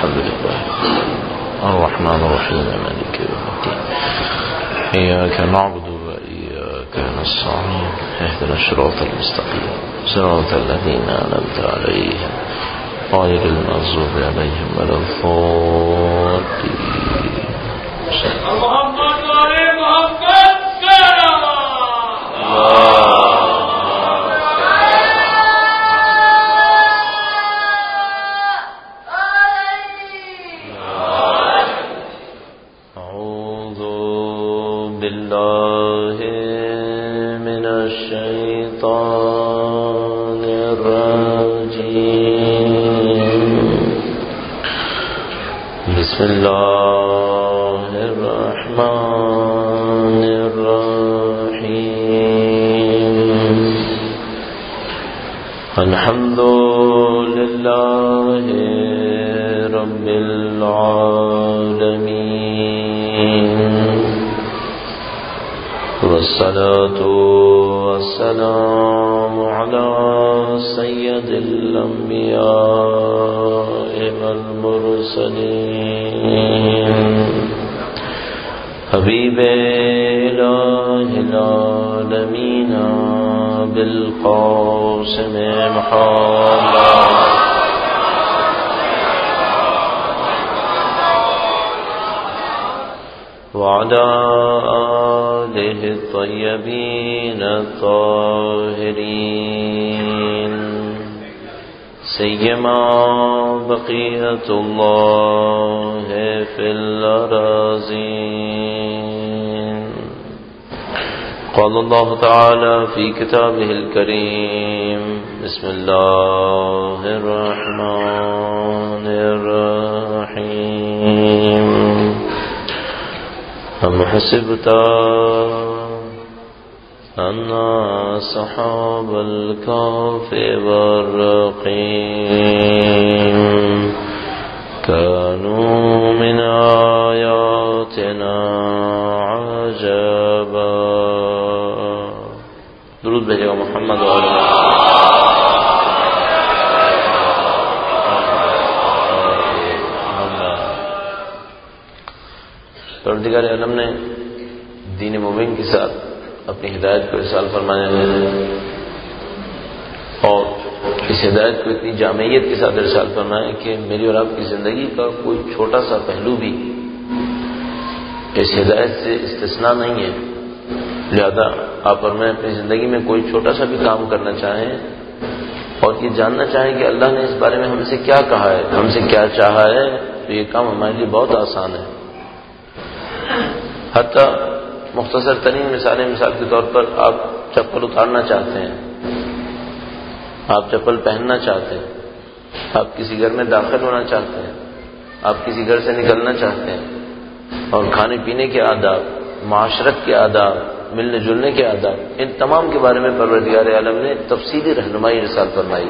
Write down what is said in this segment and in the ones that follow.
الحمد لله الرحمن الرحيم مالك يوم الدين إياك نعبد وإياك نستعين اهدنا الصراط المستقيم صراط الذين أنعمت عليهم غير المغضوب عليهم ولا الضالين. محمد وعلي محمد سلام أعوذ بالله من الشيطان الرجيم. بسم الله الرحمن الرحيم. الحمد لله رب العالمين والصلاة والسلام على سيد الأنبياء والمرسلين حبيب إله العالمين بالقاسم محمد وعلى آله الطيبين الطاهرين سيما بقية الله في الأراضين. قال الله تعالى في كتابه الكريم: بسم الله الرحمن الرحيم. أم حسبت أن أصحاب الكهف والرقيم كانوا من آياتنا عجبا. درود بھیجے گا محمد وعلى پروردگار عالم نے دین مبین کے ساتھ اپنی ہدایت کو ارسال فرمایا ہے اور اس ہدایت کو اتنی جامعیت کے ساتھ ارسال فرمایا کہ میری اور آپ کی زندگی کا کوئی چھوٹا سا پہلو بھی اس ہدایت سے استثناء نہیں ہے. لہذا آپ اور میں اپنی زندگی میں کوئی چھوٹا سا بھی کام کرنا چاہیں اور یہ جاننا چاہیں کہ اللہ نے اس بارے میں ہم سے کیا کہا ہے, ہم سے کیا چاہا ہے, تو یہ کام ہمارے لیے بہت آسان ہے. حتیٰ مختصر ترین مثال کے طور پر آپ چپل اتارنا چاہتے ہیں, آپ چپل پہننا چاہتے ہیں, آپ کسی گھر میں داخل ہونا چاہتے ہیں, آپ کسی گھر سے نکلنا چاہتے ہیں, اور کھانے پینے کے آداب, معاشرت کے آداب, ملنے جلنے کے آداب, ان تمام کے بارے میں پروردگار عالم نے تفصیلی رہنمائی ارسال فرمائی.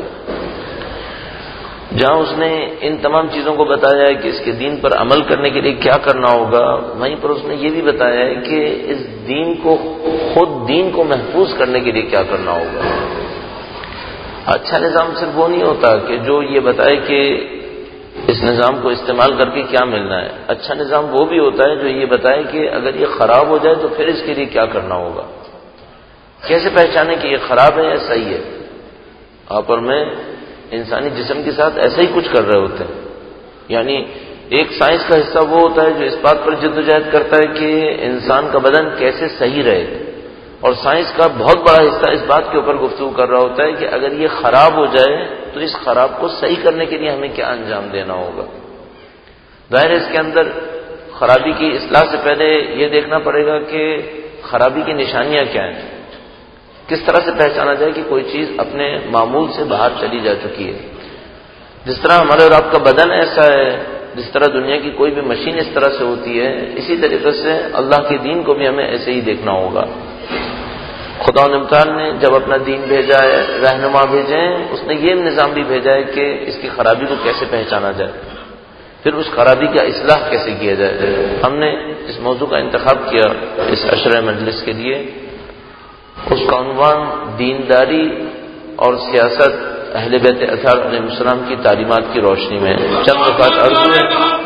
جہاں اس نے ان تمام چیزوں کو بتایا ہے کہ اس کے دین پر عمل کرنے کے لیے کیا کرنا ہوگا, وہیں پر اس نے یہ بھی بتایا ہے کہ اس دین کو خود دین کو محفوظ کرنے کے لیے کیا کرنا ہوگا. اچھا نظام صرف وہ نہیں ہوتا کہ جو یہ بتائے کہ اس نظام کو استعمال کر کے کیا ملنا ہے. اچھا نظام وہ بھی ہوتا ہے جو یہ بتائے کہ اگر یہ خراب ہو جائے تو پھر اس کے لیے کیا کرنا ہوگا. کیسے پہچانے کہ یہ خراب ہے یا صحیح ہے. آپ اور میں انسانی جسم کے ساتھ ایسا ہی کچھ کر رہے ہوتے ہیں. یعنی ایک سائنس کا حصہ وہ ہوتا ہے جو اس بات پر جدوجہد کرتا ہے کہ انسان کا بدن کیسے صحیح رہے, اور سائنس کا بہت بڑا حصہ اس بات کے اوپر گفتگو کر رہا ہوتا ہے کہ اگر یہ خراب ہو جائے تو اس خراب کو صحیح کرنے کے لیے ہمیں کیا انجام دینا ہوگا. ظاہر ہے اس کے اندر خرابی کی اصلاح سے پہلے یہ دیکھنا پڑے گا کہ خرابی کی نشانیاں کیا ہیں, کس طرح سے پہچانا جائے کہ کوئی چیز اپنے معمول سے باہر چلی جا چکی ہے. جس طرح ہمارے اور آپ کا بدن ایسا ہے, جس طرح دنیا کی کوئی بھی مشین اس طرح سے ہوتی ہے, اسی طریقے سے اللہ کے دین کو بھی ہمیں ایسے ہی دیکھنا ہوگا. خدا و تعالی نے جب اپنا دین بھیجا ہے, رہنما بھیجے ہیں, اس نے یہ نظام بھی بھیجا ہے کہ اس کی خرابی کو کیسے پہچانا جائے, پھر اس خرابی کا اصلاح کیسے کیا جائے. ہم نے اس موضوع کا انتخاب کیا اس عشرہ مجلس کے لیے. اس کا عنوان دینداری اور سیاست اہل بیت اطہار علیہ السلام کی تعلیمات کی روشنی میں چند نکات عرض ہوئے.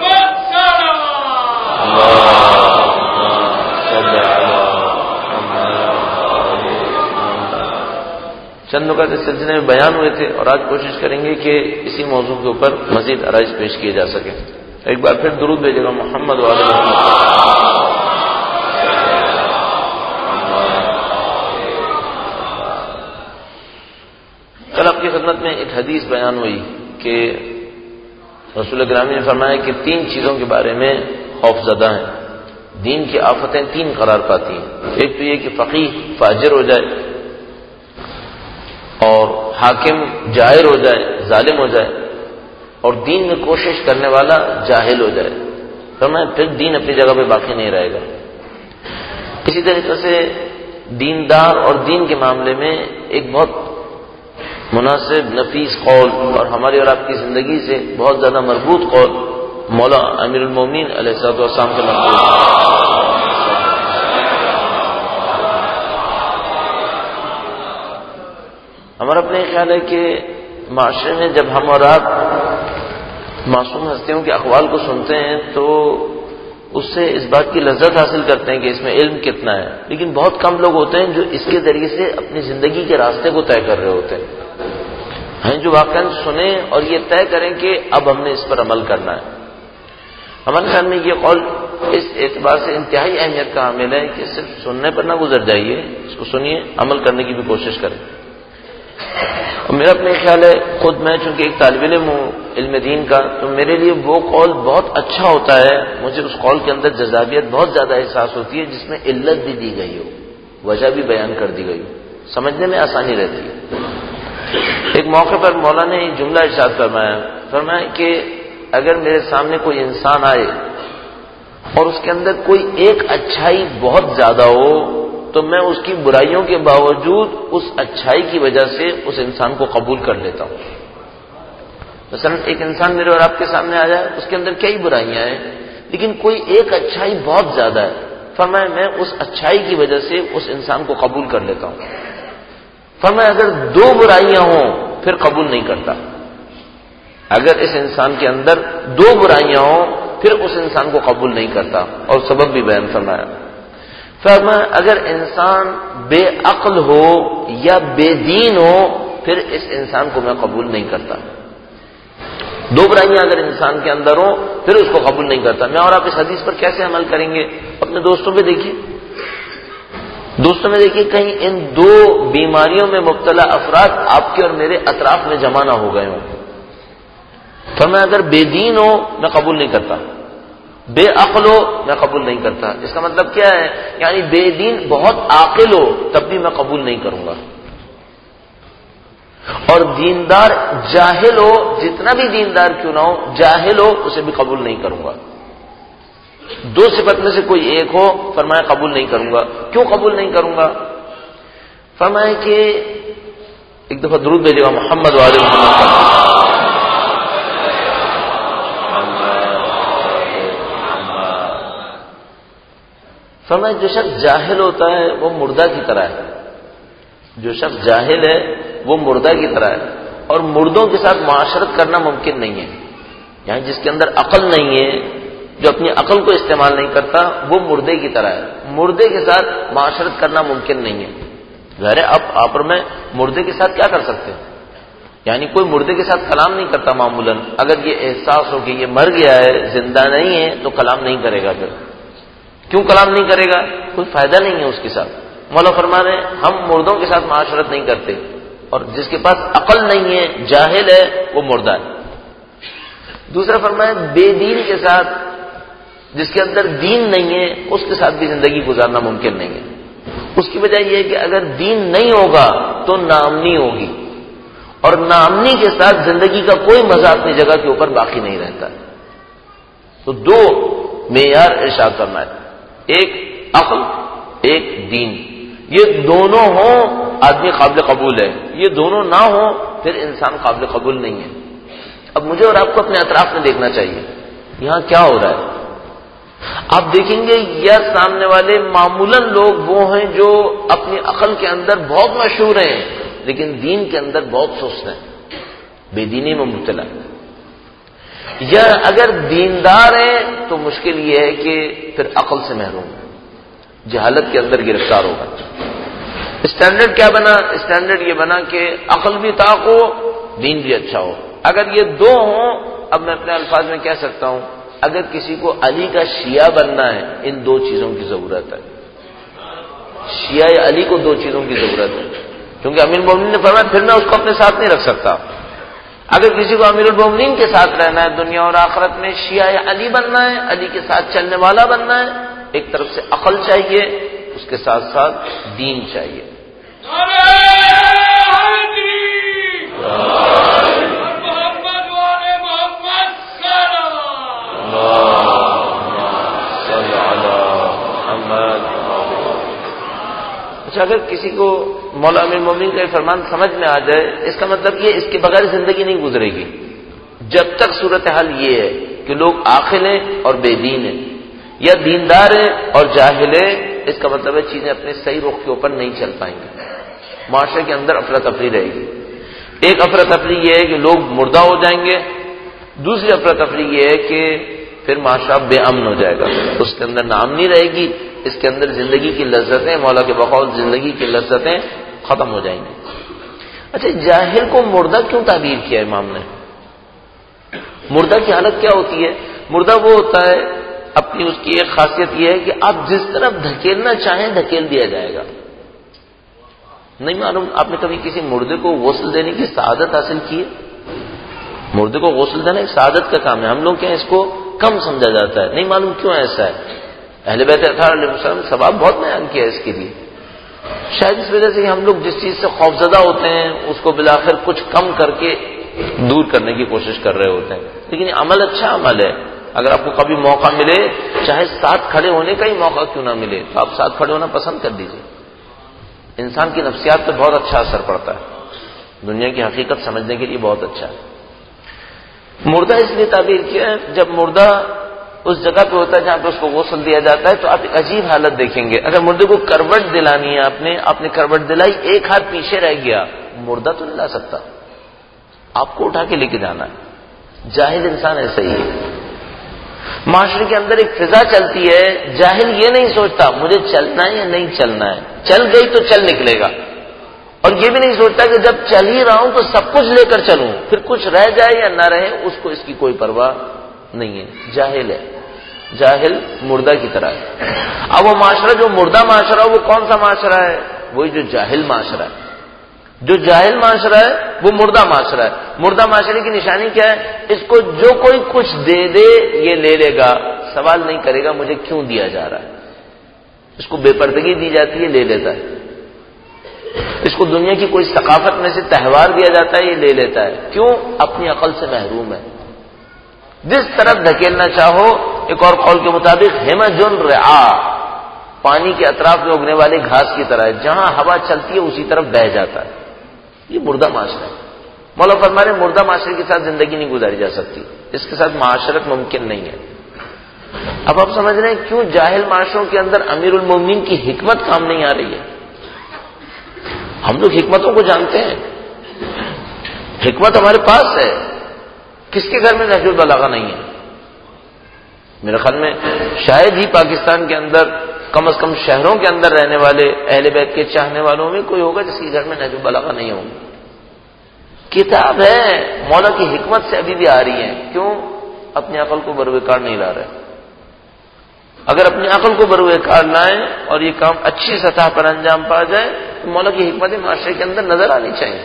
چند نکات اس سلسلے میں بیان ہوئے تھے اور آج کوشش کریں گے کہ اسی موضوع کے اوپر مزید آرائش پیش کیے جا سکیں. ایک بار پھر درود بھیجے گا محمد وعلی محمد. کل آپ کی خدمت میں ایک حدیث بیان ہوئی کہ رسول گرامی نے فرمایا کہ 3 چیزوں کے بارے میں خوف زدہ ہیں. دین کی آفتیں 3 قرار پاتی ہیں. ایک تو یہ کہ فقیہ فاجر ہو جائے اور حاکم جائر ہو جائے، ظالم ہو جائے، اور دین میں کوشش کرنے والا جاہل ہو جائے. فرمایا پھر دین اپنی جگہ پہ باقی نہیں رہے گا. اسی طریقے سے دیندار اور دین کے معاملے میں ایک بہت مناسب نفیس قول اور ہماری اور آپ کی زندگی سے بہت زیادہ مربوط قول مولا امیر المومنین علیہ الصلوۃ والسلام کے منقول. ہمارا اپنے خیال ہے کہ معاشرے میں جب ہم اور آپ معصوم ہستیوں کے اقوال کو سنتے ہیں تو اس سے اس بات کی لذت حاصل کرتے ہیں کہ اس میں علم کتنا ہے، لیکن بہت کم لوگ ہوتے ہیں جو اس کے ذریعے سے اپنی زندگی کے راستے کو طے کر رہے ہوتے ہیں جو واقعا سنیں اور یہ طے کریں کہ اب ہم نے اس پر عمل کرنا ہے. ہمارے خیال میں یہ قول اس اعتبار سے انتہائی اہمیت کا حامل ہے کہ صرف سننے پر نہ گزر جائیے، اس کو سنیے، عمل کرنے کی بھی کوشش کریں. اور میرا اپنے خیال ہے، خود میں چونکہ ایک طالب علم ہوں علم دین کا، تو میرے لیے وہ قول بہت اچھا ہوتا ہے. مجھے اس قول کے اندر جذابیت بہت زیادہ احساس ہوتی ہے جس میں علت بھی دی گئی ہو، وجہ بھی بیان کر دی گئی ہو، سمجھنے میں آسانی رہتی ہے. ایک موقع پر مولا نے ایک جملہ ارشاد فرمایا کہ اگر میرے سامنے کوئی انسان آئے اور اس کے اندر کوئی ایک اچھائی بہت زیادہ ہو تو میں اس کی برائیوں کے باوجود اس اچھائی کی وجہ سے اس انسان کو قبول کر لیتا ہوں. مثلا ایک انسان میرے اور آپ کے سامنے آ جائے، اس کے اندر کئی برائیاں ہیں لیکن کوئی ایک اچھائی بہت زیادہ ہے، فرمایا میں اس اچھائی کی وجہ سے اس انسان کو قبول کر لیتا ہوں. فرمایا اگر 2 برائیاں ہوں پھر قبول نہیں کرتا. اگر اس انسان کے اندر 2 برائیاں ہوں پھر اس انسان کو قبول نہیں کرتا. اور سبب بھی بیان فرمایا اگر انسان بے عقل ہو یا بے دین ہو پھر اس انسان کو میں قبول نہیں کرتا. 2 برائیاں اگر انسان کے اندر ہوں پھر اس کو قبول نہیں کرتا. میں اور آپ اس حدیث پر کیسے عمل کریں گے؟ اپنے دوستوں پہ دیکھیے، کہیں ان 2 بیماریوں میں مبتلا افراد آپ کے اور میرے اطراف میں جمع نہ ہو گئے ہوں. فرمایا اگر بے دین ہو میں قبول نہیں کرتا، بے عقل ہو میں قبول نہیں کرتا. اس کا مطلب کیا ہے؟ یعنی بے دین بہت عاقل ہو تب بھی میں قبول نہیں کروں گا، اور دیندار جاہل ہو، جتنا بھی دیندار کیوں نہ ہو، جاہل ہو اسے بھی قبول نہیں کروں گا. 2 صفت میں سے کوئی ایک ہو، فرمایا قبول نہیں کروں گا. کیوں قبول نہیں کروں گا؟ فرمایا کہ ایک دفعہ درود بھیجے گا محمد وعلی محمد. فرمایا جو شخص جاہل ہوتا ہے وہ مردہ کی طرح ہے. جو شخص جاہل ہے وہ مردہ کی طرح ہے، اور مردوں کے ساتھ معاشرت کرنا ممکن نہیں ہے. یعنی جس کے اندر عقل نہیں ہے، جو اپنی عقل کو استعمال نہیں کرتا، وہ مردے کی طرح ہے. مردے کے ساتھ معاشرت کرنا ممکن نہیں ہے. ظاہر ہے آپ اور میں مردے کے ساتھ کیا کر سکتے ہیں؟ یعنی کوئی مردے کے ساتھ کلام نہیں کرتا معمولاً. اگر یہ احساس ہو کہ یہ مر گیا ہے، زندہ نہیں ہے، تو کلام نہیں کرے گا. پھر کیوں کلام نہیں کرے گا؟ کوئی فائدہ نہیں ہے اس کے ساتھ. مولا فرما رہے ہیں ہم مردوں کے ساتھ معاشرت نہیں کرتے، اور جس کے پاس عقل نہیں ہے، جاہل ہے، وہ مردہ ہے. دوسرا فرمایا بے دین کے ساتھ، جس کے اندر دین نہیں ہے، اس کے ساتھ بھی زندگی گزارنا ممکن نہیں ہے. اس کی وجہ یہ ہے کہ اگر دین نہیں ہوگا تو ناامنی ہوگی، اور ناامنی کے ساتھ زندگی کا کوئی مزہ اپنی جگہ کے اوپر باقی نہیں رہتا. تو 2 معیار ارشاد کرنا ہے، ایک عقل، ایک دین. یہ دونوں ہوں آدمی قابل قبول ہے، یہ دونوں نہ ہوں پھر انسان قابل قبول نہیں ہے. اب مجھے اور آپ کو اپنے اطراف میں دیکھنا چاہیے یہاں کیا ہو رہا ہے. آپ دیکھیں گے یا سامنے والے معمولاً لوگ وہ ہیں جو اپنی عقل کے اندر بہت مشہور ہیں لیکن دین کے اندر بہت سست ہیں. بے دینی میں مبتلا ہے، یا اگر دیندار ہیں تو مشکل یہ ہے کہ پھر عقل سے محروم ہے، جہالت کے اندر گرفتار ہوگا۔ اسٹینڈرڈ کیا بنا؟ اسٹینڈرڈ یہ بنا کہ عقل بھی طاق ہو، دین بھی اچھا ہو۔ اگر یہ دو ہوں، اب میں اپنے الفاظ میں کہہ سکتا ہوں، اگر کسی کو علی کا شیعہ بننا ہے، ان دو چیزوں کی ضرورت ہے۔ شیعہ علی کو دو چیزوں کی ضرورت ہے، کیونکہ امیر المومنین نے فرمایا پھر میں اس کو اپنے ساتھ نہیں رکھ سکتا۔ اگر کسی کو امیر المومنین کے ساتھ رہنا ہے دنیا اور آخرت میں، شیعہ علی بننا ہے، علی کے ساتھ چلنے والا بننا ہے، ایک طرف سے عقل چاہیے، اس کے ساتھ ساتھ دین چاہیے۔ اچھا، اگر کسی کو مولا امیر المومنین کا یہ فرمان سمجھ میں آ جائے، اس کا مطلب یہ اس کے بغیر زندگی نہیں گزرے گی۔ جب تک صورتحال یہ ہے کہ لوگ عاقل ہیں اور بے دین ہیں، یا دیندار ہیں اور جاہل ہیں، اس کا مطلب ہے چیزیں اپنے صحیح رخ کے اوپر نہیں چل پائیں گی، معاشرے کے اندر افراتفری رہے گی۔ ایک افراتفری یہ ہے کہ لوگ مردہ ہو جائیں گے، دوسری افراتفری یہ ہے کہ پھر معاشرہ بے امن ہو جائے گا، اس کے اندر نام نہیں رہے گی، اس کے اندر زندگی کی لذتیں، مولا کے بقول زندگی کی لذتیں ختم ہو جائیں گی۔ اچھا، جاہل کو مردہ کیوں تعبیر کیا امام نے؟ مردہ کی حالت کیا ہوتی ہے؟ مردہ وہ ہوتا ہے، اپنی اس کی ایک خاصیت یہ ہے کہ آپ جس طرف دھکیلنا چاہیں دھکیل دیا جائے گا۔ نہیں معلوم آپ نے کبھی کسی مردے کو غسل دینے کی سعادت حاصل کی ہے؟ مردے کو غسل دینا ایک سعادت کا کام ہے، ہم لوگ کیا اس کو کم سمجھا جاتا ہے، نہیں معلوم کیوں ایسا ہے۔ اہل بیت اطہار علیہ السلام ثواب بہت بیان کیا ہے اس کے لیے، شاید اس وجہ سے کہ ہم لوگ جس چیز سے خوفزدہ ہوتے ہیں اس کو بالآخر کچھ کم کر کے دور کرنے کی کوشش کر رہے ہوتے ہیں، لیکن یہ عمل اچھا عمل ہے۔ اگر آپ کو کبھی موقع ملے، چاہے ساتھ کھڑے ہونے کا ہی موقع کیوں نہ ملے، تو آپ ساتھ کھڑے ہونا پسند کر دیجیے۔ انسان کی نفسیات پہ بہت اچھا اثر پڑتا ہے، دنیا کی حقیقت سمجھنے کے لیے بہت اچھا ہے۔ مردہ اس لیے تعبیر کیا ہے، جب مردہ اس جگہ پہ ہوتا ہے جہاں پہ اس کو غسل دیا جاتا ہے، تو آپ ایک عجیب حالت دیکھیں گے۔ اگر مردے کو کروٹ دلانی ہے، آپ نے کروٹ دلائی، ایک ہاتھ پیچھے رہ گیا، مردہ تو نہیں لا سکتا، آپ کو اٹھا کے لے کے جانا ہے۔ جاہل انسان ایسا ہی ہے۔ معاشرے کے اندر ایک فضا چلتی ہے، جاہل یہ نہیں سوچتا مجھے چلنا ہے یا نہیں چلنا ہے، چل گئی تو چل نکلے گا، اور یہ بھی نہیں سوچتا کہ جب چل ہی رہا ہوں تو سب کچھ لے کر چلوں، پھر کچھ رہ جائے یا نہ رہے اس کو اس کی کوئی پرواہ نہیں ہے۔ جاہل ہے، جاہل مردہ کی طرح ہے۔ اب وہ معاشرہ جو مردہ معاشرہ وہ کون سا معاشرہ ہے؟ وہی جو جاہل معاشرہ ہے۔ جو جاہل معاشرہ ہے وہ مردہ معاشرہ ہے۔ مردہ معاشرے کی نشانی کیا ہے؟ اس کو جو کوئی کچھ دے دے یہ لے لے گا، سوال نہیں کرے گا مجھے کیوں دیا جا رہا ہے۔ اس کو بے پردگی دی جاتی ہے، لے لیتا ہے۔ اس کو دنیا کی کوئی ثقافت میں سے تہوار دیا جاتا ہے، یہ لے لیتا ہے۔ کیوں؟ اپنی عقل سے محروم ہے۔ جس طرف دھکیلنا چاہو، ایک اور قول کے مطابق ہمجن رعا، پانی کے اطراف میں اگنے والے گھاس کی طرح ہے، جہاں ہوا چلتی ہے اسی طرف بہہ جاتا ہے۔ یہ مردہ معاشرہ ہے۔ مولا فرما رہے مردہ معاشرے کے ساتھ زندگی نہیں گزاری جا سکتی، اس کے ساتھ معاشرت ممکن نہیں ہے۔ اب آپ سمجھ رہے ہیں کیوں جاہل معاشروں کے اندر امیر المومنین کی حکمت کام نہیں آ رہی ہے۔ ہم لوگ حکمتوں کو جانتے ہیں، حکمت ہمارے پاس ہے۔ کس کے گھر میں نہج البلاغہ نہیں ہے؟ میرے خیال میں شاید ہی پاکستان کے اندر، کم از کم شہروں کے اندر رہنے والے اہل بیت کے چاہنے والوں میں کوئی ہوگا جس کے گھر میں نہج البلاغہ نہیں ہوگا۔ کتاب ہے، مولا کی حکمت سے ابھی بھی آ رہی ہے۔ کیوں؟ اپنی عقل کو بروئے کار نہیں لا رہے۔ اگر اپنی عقل کو بروئے کار لائیں اور یہ کام اچھی سطح پر انجام پا جائے تو مولا کی حکمت معاشرے کے اندر نظر آنی چاہیے۔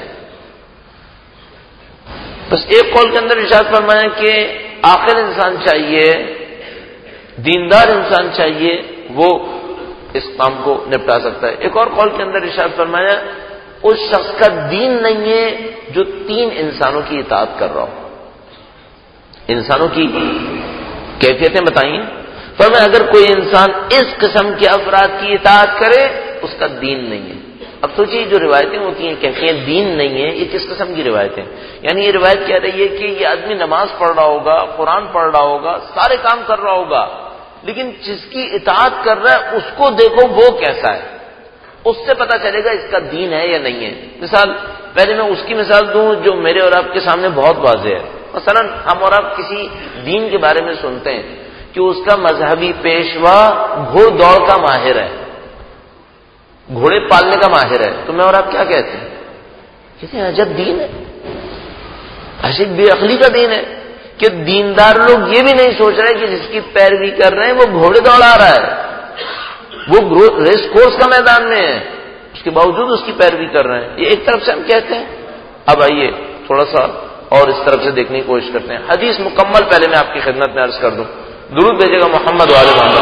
بس ایک قول کے اندر ارشاد فرمایا کہ عاقل انسان چاہیے، دیندار انسان چاہیے، وہ اس کام کو نپٹا سکتا ہے۔ ایک اور قول کے اندر ارشاد فرمایا اس شخص کا دین نہیں ہے جو 3 انسانوں کی اطاعت کر رہا ہو۔ انسانوں کی کیفیتیں بتائیں، فرمایا اگر کوئی انسان اس قسم کے افراد کی اطاعت کرے اس کا دین نہیں ہے۔ اب سوچیے جو روایتیں ہوتی ہیں کہتی ہیں دین نہیں ہے، یہ کس قسم کی روایتیں؟ یعنی یہ روایت کہہ رہی ہے کہ یہ آدمی نماز پڑھ رہا ہوگا، قرآن پڑھ رہا ہوگا، سارے کام کر رہا ہوگا، لیکن جس کی اطاعت کر رہا ہے اس کو دیکھو وہ کیسا ہے، اس سے پتا چلے گا اس کا دین ہے یا نہیں ہے۔ مثال پہلے میں اس کی مثال دوں جو میرے اور آپ کے سامنے بہت واضح ہے. مثلا ہم اور آپ کسی دین کے بارے میں سنتے ہیں کہ اس کا مذہبی پیشوا گھوڑ دوڑ کا ماہر ہے، گھوڑے پالنے کا ماہر ہے، تو میں اور آپ کیا کہتے ہیں؟ کہتے ہیں عجب دین ہے، عجب بے عقلی کا دین ہے کہ دیندار لوگ یہ بھی نہیں سوچ رہے کہ جس کی پیروی کر رہے ہیں وہ گھوڑے دوڑا رہا ہے، وہ ریس کورس کا میدان میں ہے، اس کے باوجود اس کی پیروی کر رہے ہیں. یہ ایک طرف سے ہم کہتے ہیں. اب آئیے تھوڑا سا اور اس طرف سے دیکھنے کی کوشش کرتے ہیں. حدیث مکمل پہلے میں آپ کی خدمت میں عرض کر دوں. درود بھیجے گا محمد وآل محمد.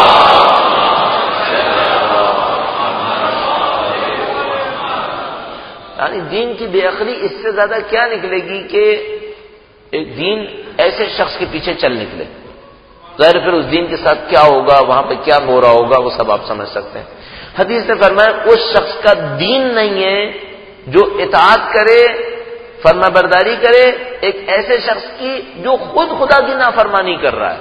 یعنی دین کی بے عقلی اس سے زیادہ کیا نکلے گی کہ ایک دین ایسے شخص کے پیچھے چل نکلے. ظاہر پھر اس دین کے ساتھ کیا ہوگا، وہاں پہ کیا ہو رہا ہوگا، وہ سب آپ سمجھ سکتے ہیں. حدیث نے فرمایا اس شخص کا دین نہیں ہے جو اطاعت کرے، فرما برداری کرے ایک ایسے شخص کی جو خود خدا کی نافرمانی کر رہا ہے.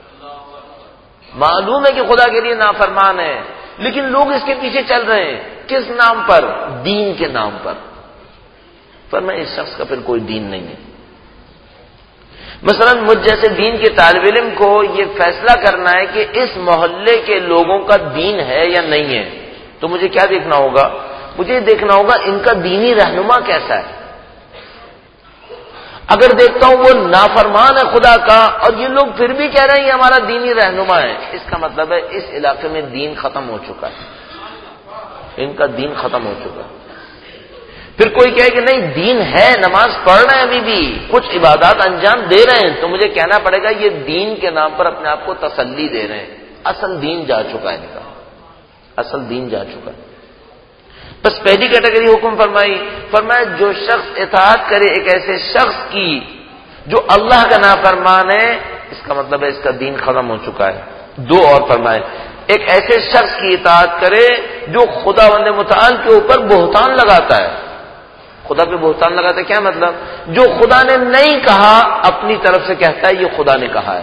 معلوم ہے کہ خدا کے لیے نافرمان ہے لیکن لوگ اس کے پیچھے چل رہے ہیں. کس نام پر؟ دین کے نام پر. فرمایا اس شخص کا پھر کوئی دین نہیں ہے. مثلا مجھ جیسے دین کے طالب علم کو یہ فیصلہ کرنا ہے کہ اس محلے کے لوگوں کا دین ہے یا نہیں ہے، تو مجھے کیا دیکھنا ہوگا؟ مجھے دیکھنا ہوگا ان کا دینی رہنما کیسا ہے. اگر دیکھتا ہوں وہ نافرمان ہے خدا کا اور یہ لوگ پھر بھی کہہ رہے ہیں یہ ہمارا دینی رہنما ہے، اس کا مطلب ہے اس علاقے میں دین ختم ہو چکا ہے، ان کا دین ختم ہو چکا ہے. پھر کوئی کہے کہ نہیں دین ہے، نماز پڑھ رہے ہیں، ابھی بھی کچھ عبادات انجام دے رہے ہیں، تو مجھے کہنا پڑے گا یہ دین کے نام پر اپنے آپ کو تسلی دے رہے ہیں. اصل دین جا چکا ہے ان کا، اصل دین جا چکا ہے. بس پہلی کیٹیگری حکم فرمایا جو شخص اطاعت کرے ایک ایسے شخص کی جو اللہ کا نافرمان ہے، اس کا مطلب ہے اس کا دین ختم ہو چکا ہے. دو اور فرمائے ایک ایسے شخص کی اطاعت کرے جو خداوند متعال کے اوپر بہتان لگاتا ہے. خدا پہ بہتان لگاتا ہے کیا مطلب؟ جو خدا نے نہیں کہا اپنی طرف سے کہتا ہے یہ خدا نے کہا ہے.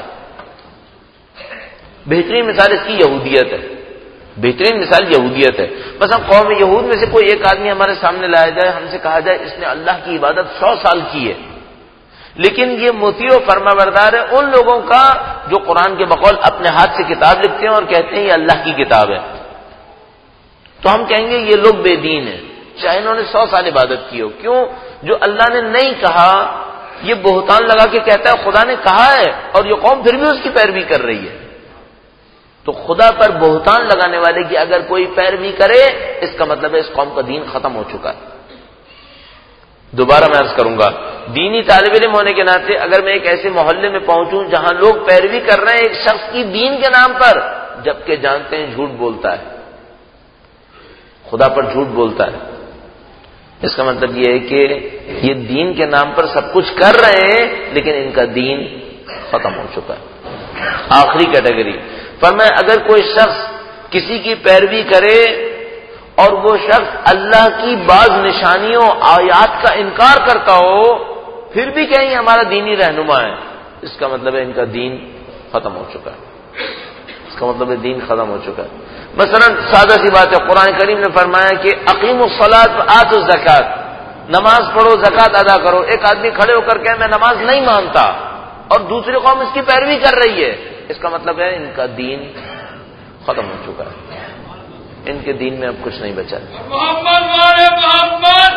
بہترین مثال اس کی یہودیت ہے، بہترین مثال یہودیت ہے. بس ہم قوم یہود میں سے کوئی ایک آدمی ہمارے سامنے لایا جائے، ہم سے کہا جائے اس نے اللہ کی عبادت 100 سال کی ہے لیکن یہ مطیع و فرما بردار ہے ان لوگوں کا جو قرآن کے بقول اپنے ہاتھ سے کتاب لکھتے ہیں اور کہتے ہیں یہ اللہ کی کتاب ہے، تو ہم کہیں گے یہ لوگ بے دین ہیں چاہے انہوں نے 100 سال عبادت کی ہو. کیوں؟ جو اللہ نے نہیں کہا یہ بہتان لگا کے کہتا ہے خدا نے کہا ہے اور یہ قوم پھر بھی اس کی پیروی کر رہی ہے. تو خدا پر بہتان لگانے والے کی اگر کوئی پیروی کرے اس کا مطلب ہے اس قوم کا دین ختم ہو چکا ہے. دوبارہ میں عرض کروں گا دینی طالب علم ہونے کے ناطے اگر میں ایک ایسے محلے میں پہنچوں جہاں لوگ پیروی کر رہے ہیں ایک شخص کی دین کے نام پر، جبکہ جانتے ہیں جھوٹ بولتا ہے، خدا پر جھوٹ بولتا ہے، اس کا مطلب یہ ہے کہ یہ دین کے نام پر سب کچھ کر رہے ہیں لیکن ان کا دین ختم ہو چکا ہے. آخری کیٹیگری فرمایا اگر کوئی شخص کسی کی پیروی کرے اور وہ شخص اللہ کی بعض نشانیوں آیات کا انکار کرتا ہو پھر بھی کہیں ہمارا دینی رہنما ہے، اس کا مطلب ہے ان کا دین ختم ہو چکا ہے، اس کا مطلب ہے دین ختم ہو چکا ہے. مثلا سادہ سی بات ہے، قرآن کریم نے فرمایا کہ اقیموا الصلاۃ وآتوا الزکات، نماز پڑھو زکات ادا کرو. ایک آدمی کھڑے ہو کر کہ میں نماز نہیں مانتا اور دوسری قوم اس کی پیروی کر رہی ہے، اس کا مطلب ہے ان کا دین ختم ہو چکا ہے، ان کے دین میں اب کچھ نہیں بچا. محمد والے محمد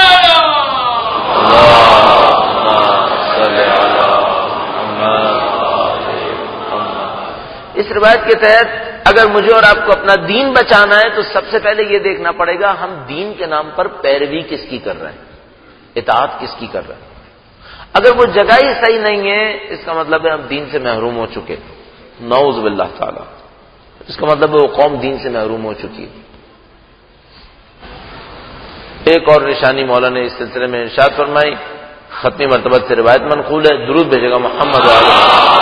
اس روایت کے تحت اگر مجھے اور آپ کو اپنا دین بچانا ہے تو سب سے پہلے یہ دیکھنا پڑے گا ہم دین کے نام پر پیروی کس کی کر رہے ہیں، اطاعت کس کی کر رہے ہیں. اگر وہ جگہ ہی صحیح نہیں ہے اس کا مطلب ہے ہم دین سے محروم ہو چکے، نعوذ باللہ تعالی. اس کا مطلب ہے وہ قوم دین سے محروم ہو چکی ہے. ایک اور نشانی مولا نے اس سلسلے میں ارشاد فرمائی، ختمی مرتبہ سے روایت منقول ہے، درود بھیجے گا محمد وآلہ.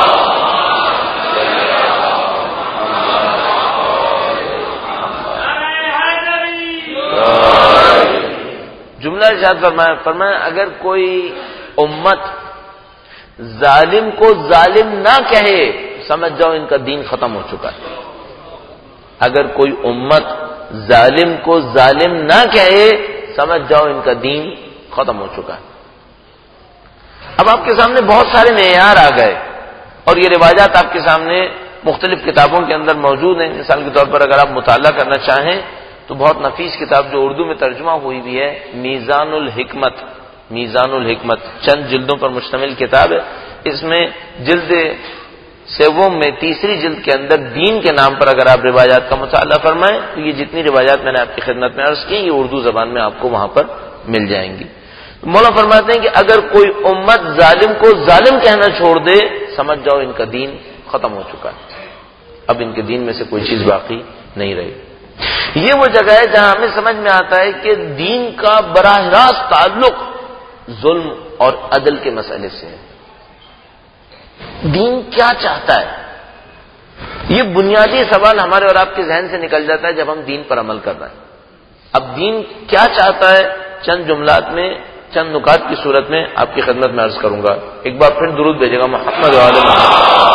جملہ ارشاد فرمایا اگر کوئی امت ظالم کو ظالم نہ کہے سمجھ جاؤ ان کا دین ختم ہو چکا ہے. اگر کوئی امت ظالم کو ظالم نہ کہے سمجھ جاؤ ان کا دین ختم ہو چکا ہے۔ اب آپ کے سامنے بہت سارے معیار آ گئے اور یہ روایات آپ کے سامنے مختلف کتابوں کے اندر موجود ہیں۔ مثال کے طور پر اگر آپ مطالعہ کرنا چاہیں تو بہت نفیس کتاب جو اردو میں ترجمہ ہوئی بھی ہے، میزان الحکمت، میزان الحکمت چند جلدوں پر مشتمل کتاب ہے۔ اس میں جلد سوم میں تیسری جلد کے اندر دین کے نام پر اگر آپ روایات کا مطالعہ فرمائیں تو یہ جتنی روایات میں نے آپ کی خدمت میں عرض کی یہ اردو زبان میں آپ کو وہاں پر مل جائیں گی۔ مولا فرماتے ہیں کہ اگر کوئی امت ظالم کو ظالم کہنا چھوڑ دے سمجھ جاؤ ان کا دین ختم ہو چکا ہے، اب ان کے دین میں سے کوئی چیز باقی نہیں رہی۔ یہ وہ جگہ ہے جہاں ہمیں سمجھ میں آتا ہے کہ دین کا براہ راست تعلق ظلم اور عدل کے مسئلے سے ہے۔ دین کیا چاہتا ہے، یہ بنیادی سوال ہمارے اور آپ کے ذہن سے نکل جاتا ہے جب ہم دین پر عمل کر رہے ہیں۔ اب دین کیا چاہتا ہے چند جملات میں، چند نکات کی صورت میں آپ کی خدمت میں عرض کروں گا۔ ایک بار پھر درود بھیجے گا محمد و آل محمد۔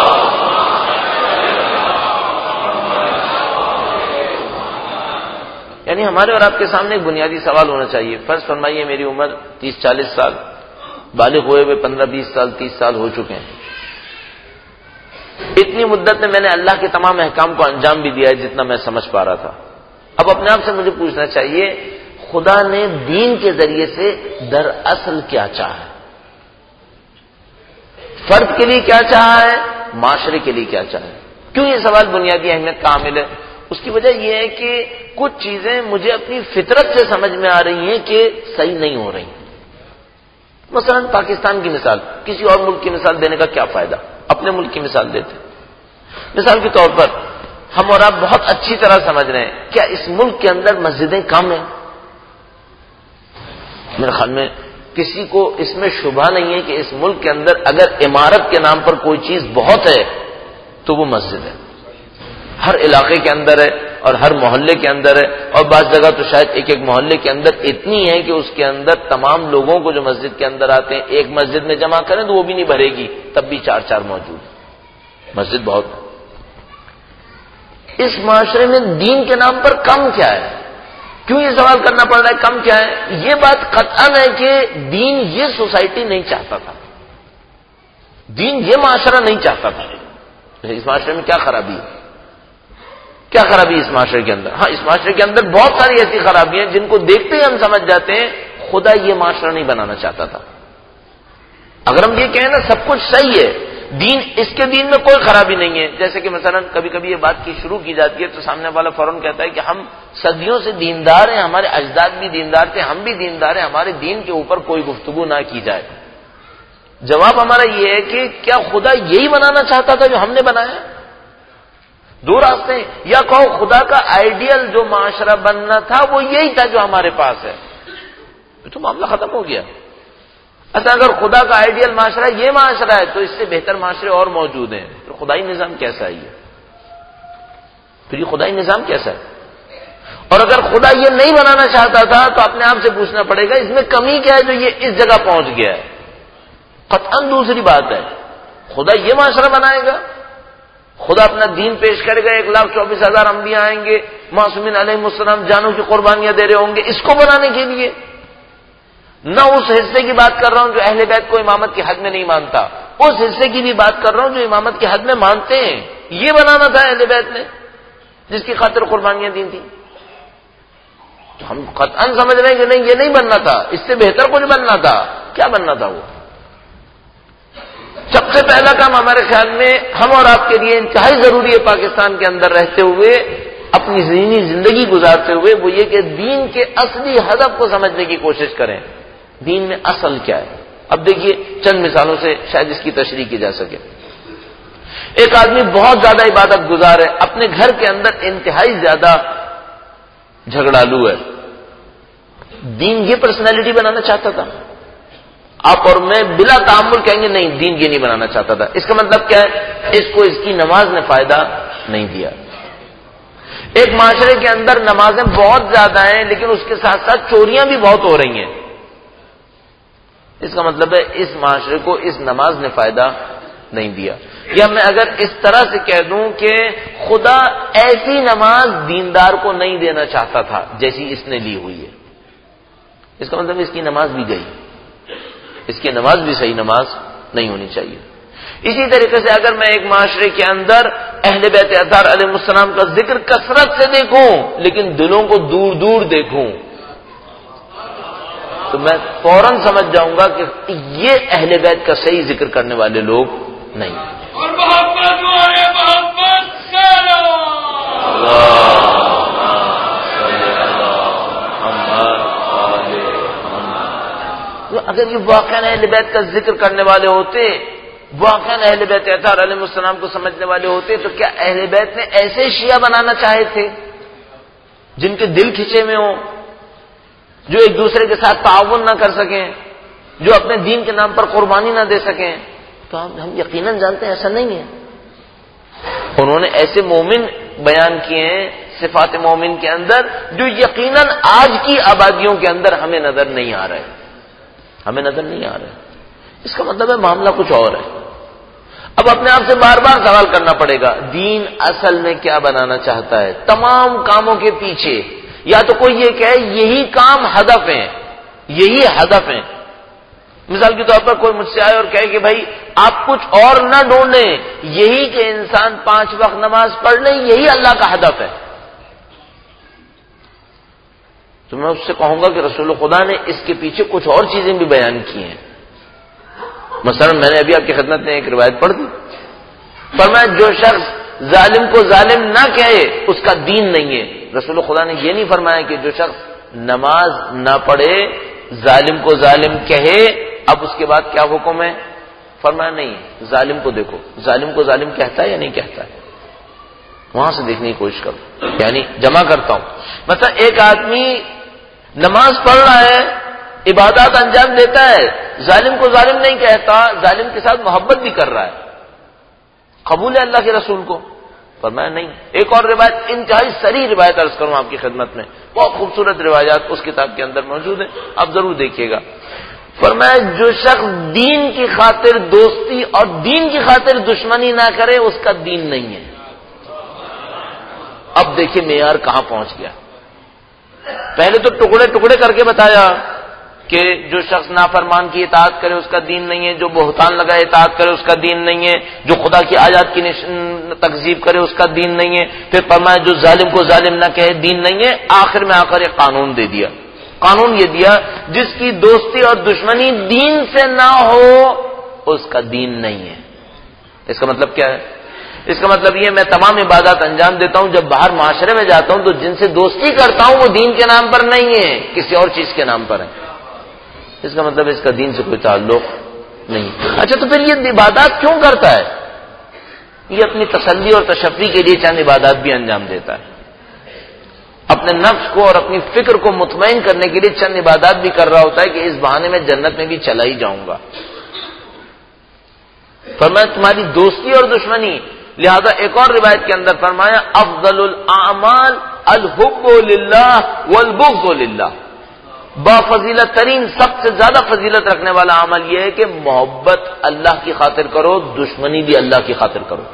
یعنی ہمارے اور آپ کے سامنے ایک بنیادی سوال ہونا چاہیے۔ فرض فرمائیے میری عمر 30-40 سال، بالغ ہوئے ہوئے 15-20 سال 30 سال ہو چکے ہیں۔ اتنی مدت میں نے اللہ کے تمام احکام کو انجام بھی دیا ہے جتنا میں سمجھ پا رہا تھا۔ اب اپنے آپ سے مجھے پوچھنا چاہیے خدا نے دین کے ذریعے سے دراصل کیا چاہا ہے؟ فرد کے لیے کیا چاہا ہے، معاشرے کے لیے کیا چاہا ہے؟ کیوں یہ سوال بنیادی اہمیت کا حامل ہے؟ اس کی وجہ یہ ہے کہ کچھ چیزیں مجھے اپنی فطرت سے سمجھ میں آ رہی ہیں کہ صحیح نہیں ہو رہی۔ مثلا پاکستان کی مثال، کسی اور ملک کی مثال دینے کا کیا فائدہ، اپنے ملک کی مثال دیتے۔ مثال کے طور پر ہم اور آپ بہت اچھی طرح سمجھ رہے ہیں کیا اس ملک کے اندر مسجدیں کم ہیں؟ میرے خیال میں کسی کو اس میں شبہ نہیں ہے کہ اس ملک کے اندر اگر عمارت کے نام پر کوئی چیز بہت ہے تو وہ مسجد ہے۔ ہر علاقے کے اندر ہے اور ہر محلے کے اندر ہے، اور بعض جگہ تو شاید ایک ایک محلے کے اندر اتنی ہے کہ اس کے اندر تمام لوگوں کو جو مسجد کے اندر آتے ہیں ایک مسجد میں جمع کریں تو وہ بھی نہیں بھرے گی، تب بھی 4 موجود ہیں۔ مسجد بہت ہے۔ اس معاشرے میں دین کے نام پر کم کیا ہے؟ کیوں یہ سوال کرنا پڑ رہا ہے کم کیا ہے؟ یہ بات قطعاً ہے کہ دین یہ سوسائٹی نہیں چاہتا تھا، دین یہ معاشرہ نہیں چاہتا تھا۔ اس معاشرے میں کیا خرابی ہے؟ کیا خرابی اس معاشرے کے اندر؟ ہاں، اس معاشرے کے اندر بہت ساری ایسی خرابیاں ہیں جن کو دیکھتے ہی ہم سمجھ جاتے ہیں خدا یہ معاشرہ نہیں بنانا چاہتا تھا۔ اگر ہم یہ کہیں نا سب کچھ صحیح ہے، دین، اس کے دین میں کوئی خرابی نہیں ہے، جیسے کہ مثلا کبھی کبھی یہ بات کی شروع کی جاتی ہے تو سامنے والا فوراً کہتا ہے کہ ہم صدیوں سے دیندار ہیں، ہمارے اجداد بھی دیندار تھے، ہم بھی دیندار ہیں، ہمارے دین کے اوپر کوئی گفتگو نہ کی جائے۔ جواب ہمارا یہ ہے کہ کیا خدا یہی بنانا چاہتا تھا جو ہم نے بنایا؟ دو راستے ہیں، یا کہو خدا کا آئیڈیل جو معاشرہ بننا تھا وہ یہی تھا جو ہمارے پاس ہے، تو معاملہ ختم ہو گیا۔ اچھا، اگر خدا کا آئیڈیل معاشرہ یہ معاشرہ ہے تو اس سے بہتر معاشرے اور موجود ہیں، تو خدائی نظام کیسا ہے یہ؟ پھر یہ خدائی نظام کیسا ہے؟ اور اگر خدا یہ نہیں بنانا چاہتا تھا تو اپنے آپ سے پوچھنا پڑے گا اس میں کمی کیا ہے جو یہ اس جگہ پہنچ گیا ہے؟ قطعاً دوسری بات ہے، خدا یہ معاشرہ بنائے گا، خدا اپنا دین پیش کرے گا، 1,24,000 انبیاء آئیں گے، معصومین علیہ السلام جانوں کی قربانیاں دے رہے ہوں گے اس کو بنانے کے لیے؟ نہ اس حصے کی بات کر رہا ہوں جو اہل بیت کو امامت کی حد میں نہیں مانتا، اس حصے کی بھی بات کر رہا ہوں جو امامت کی حد میں مانتے ہیں۔ یہ بنانا تھا اہل بیت نے جس کی خاطر قربانیاں دی تھیں، تو ہم قطعاً سمجھ رہے ہیں کہ نہیں یہ نہیں بننا تھا، اس سے بہتر کچھ بننا تھا۔ کیا بننا تھا وہ؟ سب سے پہلا کام ہمارے خیال میں ہم اور آپ کے لیے انتہائی ضروری ہے پاکستان کے اندر رہتے ہوئے، اپنی ذہنی زندگی گزارتے ہوئے، وہ یہ کہ دین کے اصلی ہدف کو سمجھنے کی کوشش کریں۔ دین میں اصل کیا ہے؟ اب دیکھیے چند مثالوں سے شاید اس کی تشریح کی جا سکے۔ ایک آدمی بہت زیادہ عبادت گزار ہے، اپنے گھر کے اندر انتہائی زیادہ جھگڑالو ہے، دین یہ پرسنالٹی بنانا چاہتا تھا؟ آپ اور میں بلا تعامل کہیں گے نہیں، دین یہ نہیں بنانا چاہتا تھا۔ اس کا مطلب کیا ہے؟ اس کو اس کی نماز نے فائدہ نہیں دیا۔ ایک معاشرے کے اندر نمازیں بہت زیادہ ہیں لیکن اس کے ساتھ ساتھ چوریاں بھی بہت ہو رہی ہیں، اس کا مطلب ہے اس معاشرے کو اس نماز نے فائدہ نہیں دیا۔ یا میں اگر اس طرح سے کہہ دوں کہ خدا ایسی نماز دیندار کو نہیں دینا چاہتا تھا جیسی اس نے لی ہوئی ہے، اس کا مطلب اس کی نماز بھی گئی، اس کی نماز بھی صحیح نماز نہیں ہونی چاہیے۔ اسی طریقے سے اگر میں ایک معاشرے کے اندر اہل بیت اطہار علیہ السلام کا ذکر کثرت سے دیکھوں لیکن دلوں کو دور دور دیکھوں تو میں فوراً سمجھ جاؤں گا کہ یہ اہل بیت کا صحیح ذکر کرنے والے لوگ نہیں۔ اور محبت والے محبت اگر یہ واقعا اہل بیت کا ذکر کرنے والے ہوتے، واقعا اہل بیت اطہار علیہ السلام کو سمجھنے والے ہوتے، تو کیا اہل بیت نے ایسے شیعہ بنانا چاہے تھے جن کے دل کھچے ہوئے ہوں، جو ایک دوسرے کے ساتھ تعاون نہ کر سکیں، جو اپنے دین کے نام پر قربانی نہ دے سکیں؟ تو ہم یقیناً جانتے ہیں ایسا نہیں ہے۔ انہوں نے ایسے مومن بیان کیے ہیں صفات مومن کے اندر جو یقیناً آج کی آبادیوں کے اندر ہمیں نظر نہیں آ رہے، ہمیں نظر نہیں آ رہے۔ اس کا مطلب ہے معاملہ کچھ اور ہے۔ اب اپنے آپ سے بار بار سوال کرنا پڑے گا، دین اصل میں کیا بنانا چاہتا ہے؟ تمام کاموں کے پیچھے یا تو کوئی یہ کہے یہی کام ہدف ہیں، یہی ہدف ہیں۔ مثال کے طور پر کوئی مجھ سے آئے اور کہے کہ بھائی آپ کچھ اور نہ ڈھونڈیں، یہی کہ انسان 5 وقت نماز پڑھ لیں، یہی اللہ کا ہدف ہے، تو میں اس سے کہوں گا کہ رسول خدا نے اس کے پیچھے کچھ اور چیزیں بھی بیان کی ہیں۔ مثلا میں نے ابھی آپ کی خدمت میں ایک روایت پڑھ دی، فرمایا جو شخص ظالم کو ظالم نہ کہے اس کا دین نہیں ہے۔ رسول خدا نے یہ نہیں فرمایا کہ جو شخص نماز نہ پڑھے ظالم کو ظالم کہے اب اس کے بعد کیا حکم ہے؟ فرمایا نہیں، ظالم کو دیکھو، ظالم کو ظالم کہتا ہے یا نہیں کہتا ہے، وہاں سے دیکھنے کی کوشش کرو۔ یعنی جمع کرتا ہوں، مثلا ایک آدمی نماز پڑھ رہا ہے، عبادات انجام دیتا ہے، ظالم کو ظالم نہیں کہتا، ظالم کے ساتھ محبت بھی کر رہا ہے، قبول ہے اللہ کے رسول کو؟ فرمایا نہیں۔ ایک اور روایت، انتہائی صریح روایت عرض کروں آپ کی خدمت میں، بہت خوبصورت روایات اس کتاب کے اندر موجود ہیں، آپ ضرور دیکھیے گا۔ فرمایا جو شخص دین کی خاطر دوستی اور دین کی خاطر دشمنی نہ کرے اس کا دین نہیں ہے۔ اب دیکھیے معیار کہاں پہنچ گیا۔ پہلے تو ٹکڑے ٹکڑے کر کے بتایا کہ جو شخص نافرمان کی اطاعت کرے اس کا دین نہیں ہے، جو بہتان لگائے اطاعت کرے اس کا دین نہیں ہے، جو خدا کی آیات کی تکذیب کرے اس کا دین نہیں ہے، پھر فرمایا جو ظالم کو ظالم نہ کہے دین نہیں ہے۔ آخر میں آ کر ایک قانون دے دیا، قانون یہ دیا جس کی دوستی اور دشمنی دین سے نہ ہو اس کا دین نہیں ہے۔ اس کا مطلب کیا ہے؟ اس کا مطلب یہ میں تمام عبادات انجام دیتا ہوں، جب باہر معاشرے میں جاتا ہوں تو جن سے دوستی کرتا ہوں وہ دین کے نام پر نہیں ہے، کسی اور چیز کے نام پر ہے۔ اس کا مطلب اس کا دین سے کوئی تعلق نہیں۔ اچھا تو پھر یہ عبادات کیوں کرتا ہے؟ یہ اپنی تسلی اور تشفی کے لیے چند عبادات بھی انجام دیتا ہے، اپنے نفس کو اور اپنی فکر کو مطمئن کرنے کے لیے چند عبادات بھی کر رہا ہوتا ہے کہ اس بہانے میں جنت میں بھی چلا ہی جاؤں گا۔ فرمایا تمہاری دوستی اور دشمنی، لہذا ایک اور روایت کے اندر فرمایا افضل الاعمال الحب للہ والبغض للہ، با فضیلت ترین سب سے زیادہ فضیلت رکھنے والا عمل یہ ہے کہ محبت اللہ کی خاطر کرو، دشمنی بھی اللہ کی خاطر کرو۔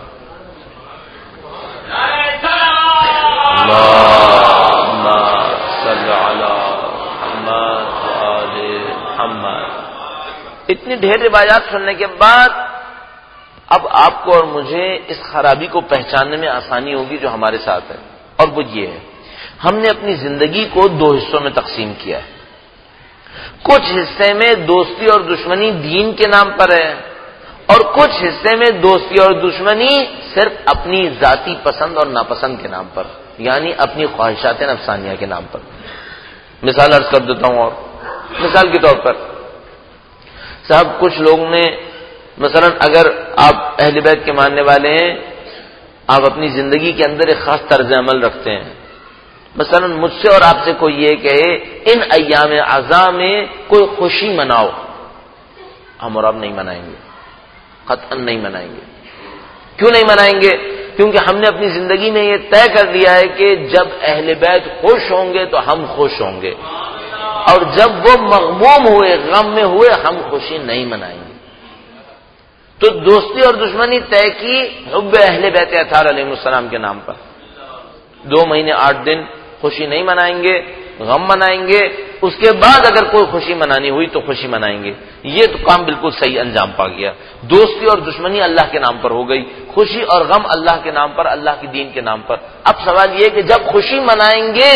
اللہم صل علی محمد وآل محمد۔ اتنی ڈھیر روایات سننے کے بعد اب آپ کو اور مجھے اس خرابی کو پہچاننے میں آسانی ہوگی جو ہمارے ساتھ ہے، اور وہ یہ ہے ہم نے اپنی زندگی کو 2 حصوں میں تقسیم کیا ہے۔ کچھ حصے میں دوستی اور دشمنی دین کے نام پر ہے، اور کچھ حصے میں دوستی اور دشمنی صرف اپنی ذاتی پسند اور ناپسند کے نام پر، یعنی اپنی خواہشات نفسانیہ کے نام پر۔ مثال عرض کر دیتا ہوں، اور مثال کے طور پر صاحب کچھ لوگ نے مثلا اگر آپ اہل بیت کے ماننے والے ہیں، آپ اپنی زندگی کے اندر ایک خاص طرز عمل رکھتے ہیں، مثلا مجھ سے اور آپ سے کوئی یہ کہے ان ایام اعزاء میں کوئی خوشی مناؤ، ہم اور آپ نہیں منائیں گے، قطعاً نہیں منائیں گے۔ کیوں نہیں منائیں گے؟ کیونکہ ہم نے اپنی زندگی میں یہ طے کر لیا ہے کہ جب اہل بیت خوش ہوں گے تو ہم خوش ہوں گے، اور جب وہ مغموم ہوئے، غم میں ہوئے، ہم خوشی نہیں منائیں گے۔ تو دوستی اور دشمنی طے کی حب اہل بیت اطہار علیہ السلام کے نام پر۔ 2 مہینے 8 دن خوشی نہیں منائیں گے، غم منائیں گے، اس کے بعد اگر کوئی خوشی منانی ہوئی تو خوشی منائیں گے. یہ تو کام بالکل صحیح انجام پا گیا. دوستی اور دشمنی اللہ کے نام پر ہو گئی، خوشی اور غم اللہ کے نام پر، اللہ کے دین کے نام پر. اب سوال یہ کہ جب خوشی منائیں گے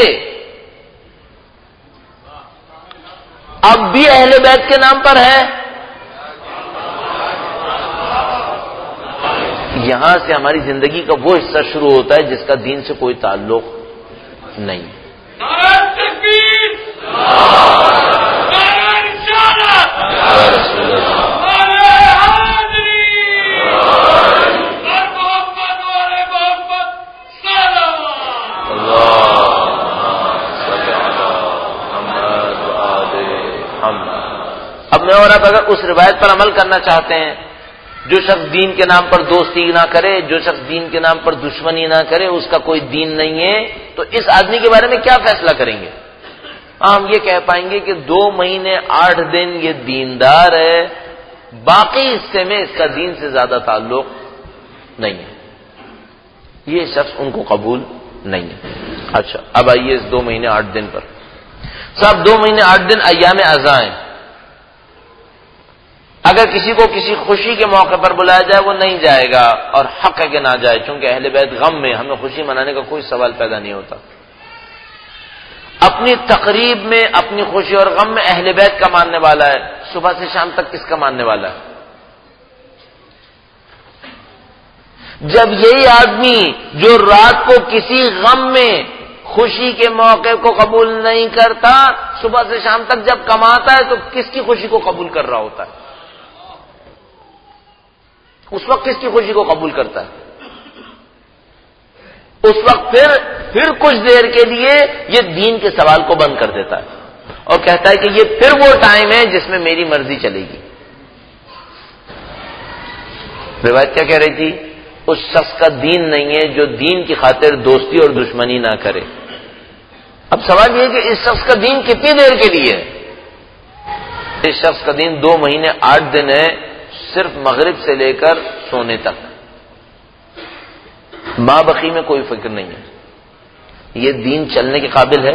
اب بھی اہل بیت کے نام پر ہے. یہاں سے ہماری زندگی کا وہ حصہ شروع ہوتا ہے جس کا دین سے کوئی تعلق نہیں. اب میں اور اب اگر اس روایت پر عمل کرنا چاہتے ہیں، جو شخص دین کے نام پر دوستی نہ کرے، جو شخص دین کے نام پر دشمنی نہ کرے، اس کا کوئی دین نہیں ہے، تو اس آدمی کے بارے میں کیا فیصلہ کریں گے؟ ہم یہ کہہ پائیں گے کہ 2 مہینے 8 دن یہ دیندار ہے، باقی حصے میں اس کا دین سے زیادہ تعلق نہیں ہے. یہ شخص ان کو قبول نہیں ہے. اچھا اب آئیے اس 2 مہینے 8 دن پر. صاحب 2 مہینے 8 دن ایام اعزاء ہیں. اگر کسی کو کسی خوشی کے موقع پر بلایا جائے وہ نہیں جائے گا، اور حق ہے کہ نہ جائے، چونکہ اہل بیت غم میں، ہمیں خوشی منانے کا کوئی سوال پیدا نہیں ہوتا. اپنی تقریب میں، اپنی خوشی اور غم میں اہل بیت کا ماننے والا ہے، صبح سے شام تک کس کا ماننے والا ہے؟ جب یہی آدمی جو رات کو کسی غم میں خوشی کے موقع کو قبول نہیں کرتا، صبح سے شام تک جب کماتا ہے تو کس کی خوشی کو قبول کر رہا ہوتا ہے؟ اس وقت کس کی خوشی کو قبول کرتا ہے؟ اس وقت پھر کچھ دیر کے لیے یہ دین کے سوال کو بند کر دیتا ہے اور کہتا ہے کہ یہ پھر وہ ٹائم ہے جس میں میری مرضی چلے گی. روایت کیا کہہ رہی تھی؟ اس شخص کا دین نہیں ہے جو دین کی خاطر دوستی اور دشمنی نہ کرے. اب سوال یہ ہے کہ اس شخص کا دین کتنی دیر کے لیے ہے؟ اس شخص کا دین 2 مہینے 8 دن ہے، صرف مغرب سے لے کر سونے تک. ماں بقی میں کوئی فکر نہیں ہے. یہ دین چلنے کے قابل ہے؟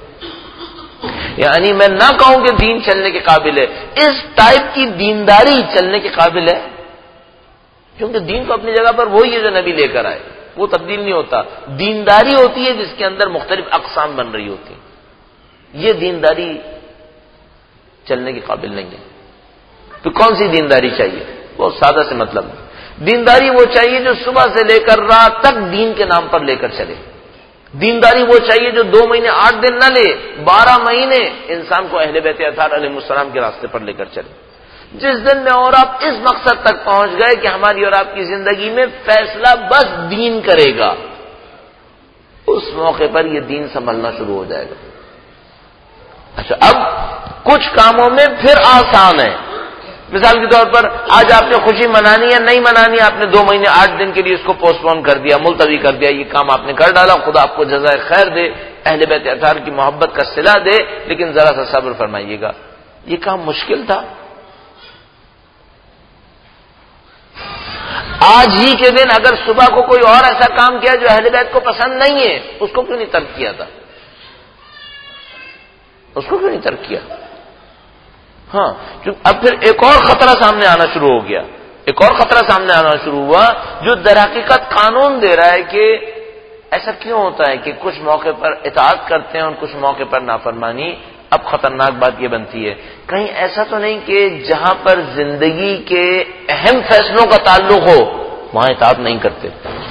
یعنی میں نہ کہوں کہ دین چلنے کے قابل ہے، اس ٹائپ کی دینداری چلنے کے قابل ہے؟ کیونکہ دین کو اپنی جگہ پر وہی ہے جو نبی لے کر آئے، وہ تبدیل نہیں ہوتا. دینداری ہوتی ہے جس کے اندر مختلف اقسام بن رہی ہوتی ہیں. یہ دینداری چلنے کے قابل نہیں ہے. تو کون سی دینداری چاہیے؟ بہت سادہ سے مطلب ہے. دینداری وہ چاہیے جو صبح سے لے کر رات تک دین کے نام پر لے کر چلے. دینداری وہ چاہیے جو 2 مہینے 8 دن نہ لے، 12 مہینے انسان کو اہل بیت اطہار علیہ السلام کے راستے پر لے کر چلے. جس دن میں اور آپ اس مقصد تک پہنچ گئے کہ ہماری اور آپ کی زندگی میں فیصلہ بس دین کرے گا، اس موقع پر یہ دین سنبھلنا شروع ہو جائے گا. اچھا اب کچھ کاموں میں پھر آسان ہے. مثال کے طور پر آج آپ نے خوشی منانی ہے، نہیں منانی، آپ نے 2 مہینے 8 دن کے لیے اس کو پوسٹ پون کر دیا، ملتوی کر دیا. یہ کام آپ نے کر ڈالا، خدا آپ کو جزائے خیر دے، اہل بیت اطہار کی محبت کا صلہ دے، لیکن ذرا سا صبر فرمائیے گا. یہ کام مشکل تھا. آج ہی کے دن اگر صبح کو کوئی اور ایسا کام کیا جو اہل بیت کو پسند نہیں ہے، اس کو کیوں نہیں ترک کیا تھا؟ اس کو کیوں نہیں ترک کیا؟ ہاں، اب پھر ایک اور خطرہ سامنے آنا شروع ہو گیا. ایک اور خطرہ سامنے آنا شروع ہوا جو در حقیقت قانون دے رہا ہے کہ ایسا کیوں ہوتا ہے کہ کچھ موقع پر اطاعت کرتے ہیں اور کچھ موقع پر نافرمانی. اب خطرناک بات یہ بنتی ہے، کہیں ایسا تو نہیں کہ جہاں پر زندگی کے اہم فیصلوں کا تعلق ہو وہاں اطاعت نہیں کرتے،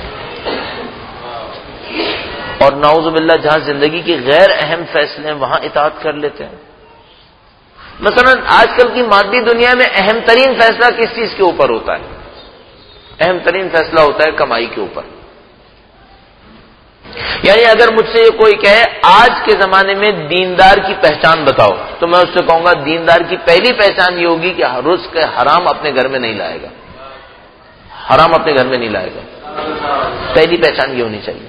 اور نعوذ باللہ جہاں زندگی کے غیر اہم فیصلے ہیں وہاں اطاعت کر لیتے ہیں. مثلا آج کل کی مادی دنیا میں اہم ترین فیصلہ کس چیز کے اوپر ہوتا ہے؟ اہم ترین فیصلہ ہوتا ہے کمائی کے اوپر. یعنی اگر مجھ سے یہ کوئی کہے آج کے زمانے میں دیندار کی پہچان بتاؤ، تو میں اس سے کہوں گا دیندار کی پہلی پہچان یہ ہوگی کہ رزق کے حرام اپنے گھر میں نہیں لائے گا. حرام اپنے گھر میں نہیں لائے گا. پہلی پہچان یہ ہونی چاہیے.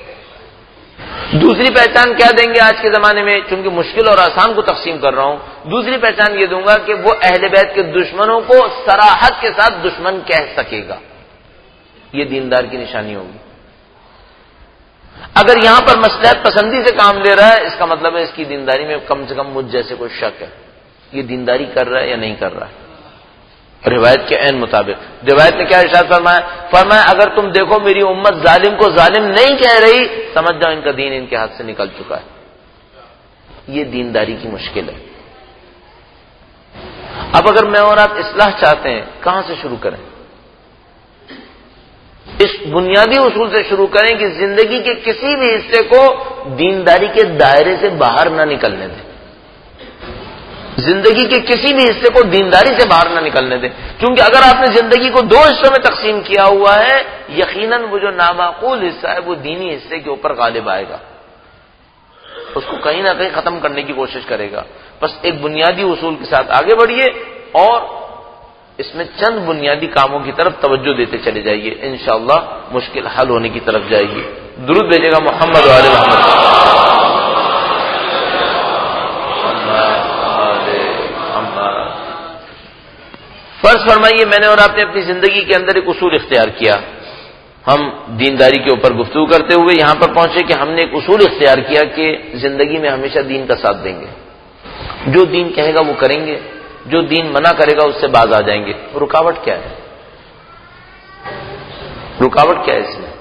دوسری پہچان کیا دیں گے آج کے زمانے میں؟ چونکہ مشکل اور آسان کو تقسیم کر رہا ہوں، دوسری پہچان یہ دوں گا کہ وہ اہل بیت کے دشمنوں کو صراحت کے ساتھ دشمن کہہ سکے گا. یہ دیندار کی نشانی ہوگی. اگر یہاں پر مصلحت پسندی سے کام لے رہا ہے، اس کا مطلب ہے اس کی دینداری میں کم سے کم مجھ جیسے کوئی شک ہے، یہ دینداری کر رہا ہے یا نہیں کر رہا ہے روایت کے عین مطابق۔ روایت نے کیا ارشاد فرمایا اگر تم دیکھو میری امت ظالم کو ظالم نہیں کہہ رہی، سمجھ جاؤ ان کا دین ان کے ہاتھ سے نکل چکا ہے۔ یہ دینداری کی مشکل ہے۔ اب اگر میں اور آپ اصلاح چاہتے ہیں، کہاں سے شروع کریں؟ اس بنیادی اصول سے شروع کریں کہ زندگی کے کسی بھی حصے کو دینداری کے دائرے سے باہر نہ نکلنے دیں، زندگی کے کسی بھی حصے کو دینداری سے باہر نہ نکلنے دیں، کیونکہ اگر آپ نے زندگی کو دو حصوں میں تقسیم کیا ہوا ہے، یقیناً وہ جو نامعقول حصہ ہے وہ دینی حصے کے اوپر غالب آئے گا، اس کو کہیں نہ کہیں ختم کرنے کی کوشش کرے گا۔ بس ایک بنیادی اصول کے ساتھ آگے بڑھیے اور اس میں چند بنیادی کاموں کی طرف توجہ دیتے چلے جائیے، انشاءاللہ مشکل حل ہونے کی طرف جائے گی۔ درود بھیجے گا محمد و آل محمد۔ فرض فرمائیے میں نے اور آپ نے اپنی زندگی کے اندر ایک اصول اختیار کیا، ہم دینداری کے اوپر گفتگو کرتے ہوئے یہاں پر پہنچے کہ ہم نے ایک اصول اختیار کیا کہ زندگی میں ہمیشہ دین کا ساتھ دیں گے، جو دین کہے گا وہ کریں گے، جو دین منع کرے گا اس سے باز آ جائیں گے۔ رکاوٹ کیا ہے؟ رکاوٹ کیا ہے اس میں؟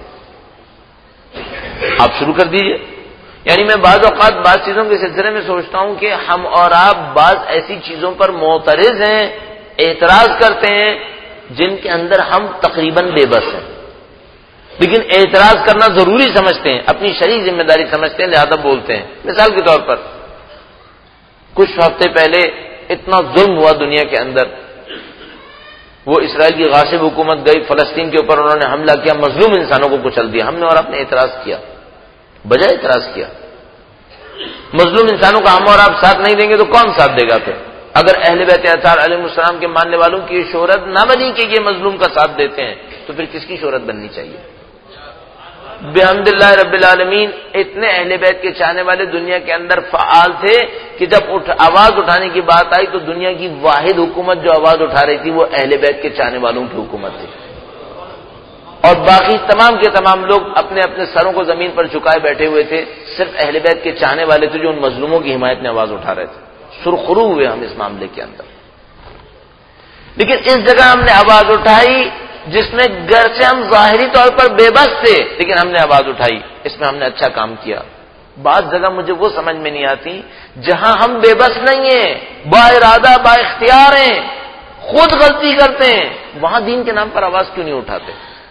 آپ شروع کر دیجئے۔ یعنی میں بعض اوقات بعض چیزوں کے سلسلے میں سوچتا ہوں کہ ہم اور آپ بعض ایسی چیزوں پر معترض ہیں، اعتراض کرتے ہیں جن کے اندر ہم تقریباً بے بس ہیں، لیکن اعتراض کرنا ضروری سمجھتے ہیں، اپنی شرعی ذمہ داری سمجھتے ہیں، لہذا بولتے ہیں۔ مثال کے طور پر کچھ ہفتے پہلے اتنا ظلم ہوا دنیا کے اندر، وہ اسرائیل کی غاصب حکومت گئی فلسطین کے اوپر، انہوں نے حملہ کیا، مظلوم انسانوں کو کچل دیا، ہم نے اور آپ نے اعتراض کیا، بجائے اعتراض کیا۔ مظلوم انسانوں کا ہم اور آپ ساتھ نہیں دیں گے تو کون ساتھ دے گا پھر؟ اگر اہل بیت اطہار علیہ السلام کے ماننے والوں کی شہرت نہ بنی کہ یہ مظلوم کا ساتھ دیتے ہیں تو پھر کس کی شہرت بننی چاہیے؟ بحمد اللہ رب العالمین اتنے اہل بیت کے چاہنے والے دنیا کے اندر فعال تھے کہ جب آواز اٹھانے کی بات آئی تو دنیا کی واحد حکومت جو آواز اٹھا رہی تھی وہ اہل بیت کے چاہنے والوں کی حکومت تھی، اور باقی تمام کے تمام لوگ اپنے اپنے سروں کو زمین پر جھکائے بیٹھے ہوئے تھے، صرف اہل بیت کے چاہنے والے تھے جو ان مظلوموں کی حمایت میں آواز اٹھا رہے تھے۔ سرخرو ہوئے ہم اس معاملے کے اندر، لیکن اس جگہ ہم نے آواز اٹھائی جس میں گرچہ ہم ظاہری طور پر بے بس تھے لیکن ہم نے آواز اٹھائی، اس میں ہم نے اچھا کام کیا۔ بعض جگہ مجھے وہ سمجھ میں نہیں آتی جہاں ہم بے بس نہیں ہیں، با ارادہ با اختیار ہیں، خود غلطی کرتے ہیں، وہاں دین کے نام پر آواز کیوں نہیں اٹھاتے؟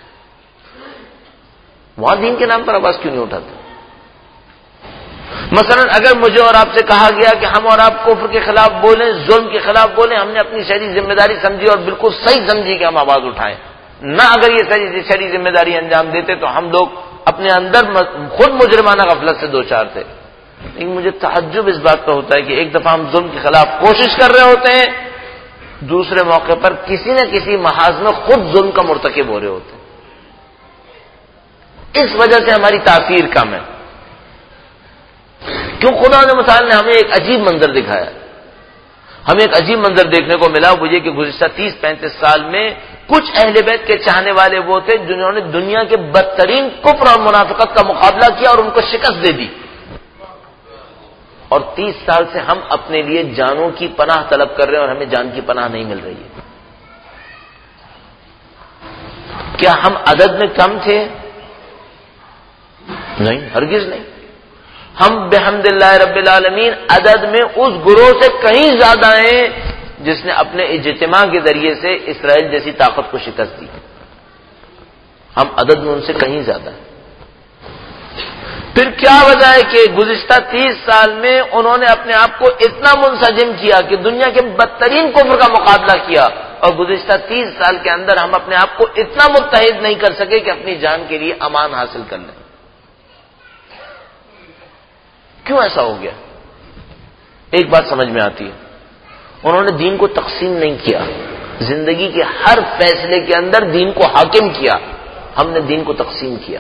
وہاں دین کے نام پر آواز کیوں نہیں اٹھاتے؟ مثلا اگر مجھے اور آپ سے کہا گیا کہ ہم اور آپ کفر کے خلاف بولیں، ظلم کے خلاف بولیں، ہم نے اپنی شرعی ذمہ داری سمجھی اور بالکل صحیح سمجھی کہ ہم آواز اٹھائیں، نہ اگر یہ شرعی ذمہ داری انجام دیتے تو ہم لوگ اپنے اندر خود مجرمانہ غفلت سے دوچار تھے۔ لیکن مجھے تعجب اس بات پر ہوتا ہے کہ ایک دفعہ ہم ظلم کے خلاف کوشش کر رہے ہوتے ہیں، دوسرے موقع پر کسی نہ کسی محاذ میں خود ظلم کا مرتکب ہو رہے ہوتے ہیں۔ اس وجہ سے ہماری تاثیر کم ہے، کیوں خدا نے متعال نے ہمیں ایک عجیب منظر دکھایا، ہمیں ایک عجیب منظر دیکھنے کو ملا، وہ یہ کہ گزشتہ 30-35 سال میں کچھ اہل بیت کے چاہنے والے وہ تھے جنہوں نے دنیا کے بدترین کفر اور منافقت کا مقابلہ کیا اور ان کو شکست دے دی، اور 30 سال سے ہم اپنے لیے جانوں کی پناہ طلب کر رہے ہیں اور ہمیں جان کی پناہ نہیں مل رہی ہے۔ کیا ہم عدد میں کم تھے؟ نہیں، ہرگز نہیں۔ ہم بحمد اللہ رب العالمین عدد میں اس گروہ سے کہیں زیادہ ہیں جس نے اپنے اجتماع کے ذریعے سے اسرائیل جیسی طاقت کو شکست دی، ہم عدد میں ان سے کہیں زیادہ ہیں۔ پھر کیا وجہ ہے کہ گزشتہ 30 سال میں انہوں نے اپنے آپ کو اتنا منسجم کیا کہ دنیا کے بدترین کفر کا مقابلہ کیا، اور گزشتہ 30 سال کے اندر ہم اپنے آپ کو اتنا متحد نہیں کر سکے کہ اپنی جان کے لیے امان حاصل کر لیں؟ کیوں ایسا ہو گیا؟ ایک بات سمجھ میں آتی ہے، انہوں نے دین کو تقسیم نہیں کیا، زندگی کے ہر فیصلے کے اندر دین کو حاکم کیا، ہم نے دین کو تقسیم کیا۔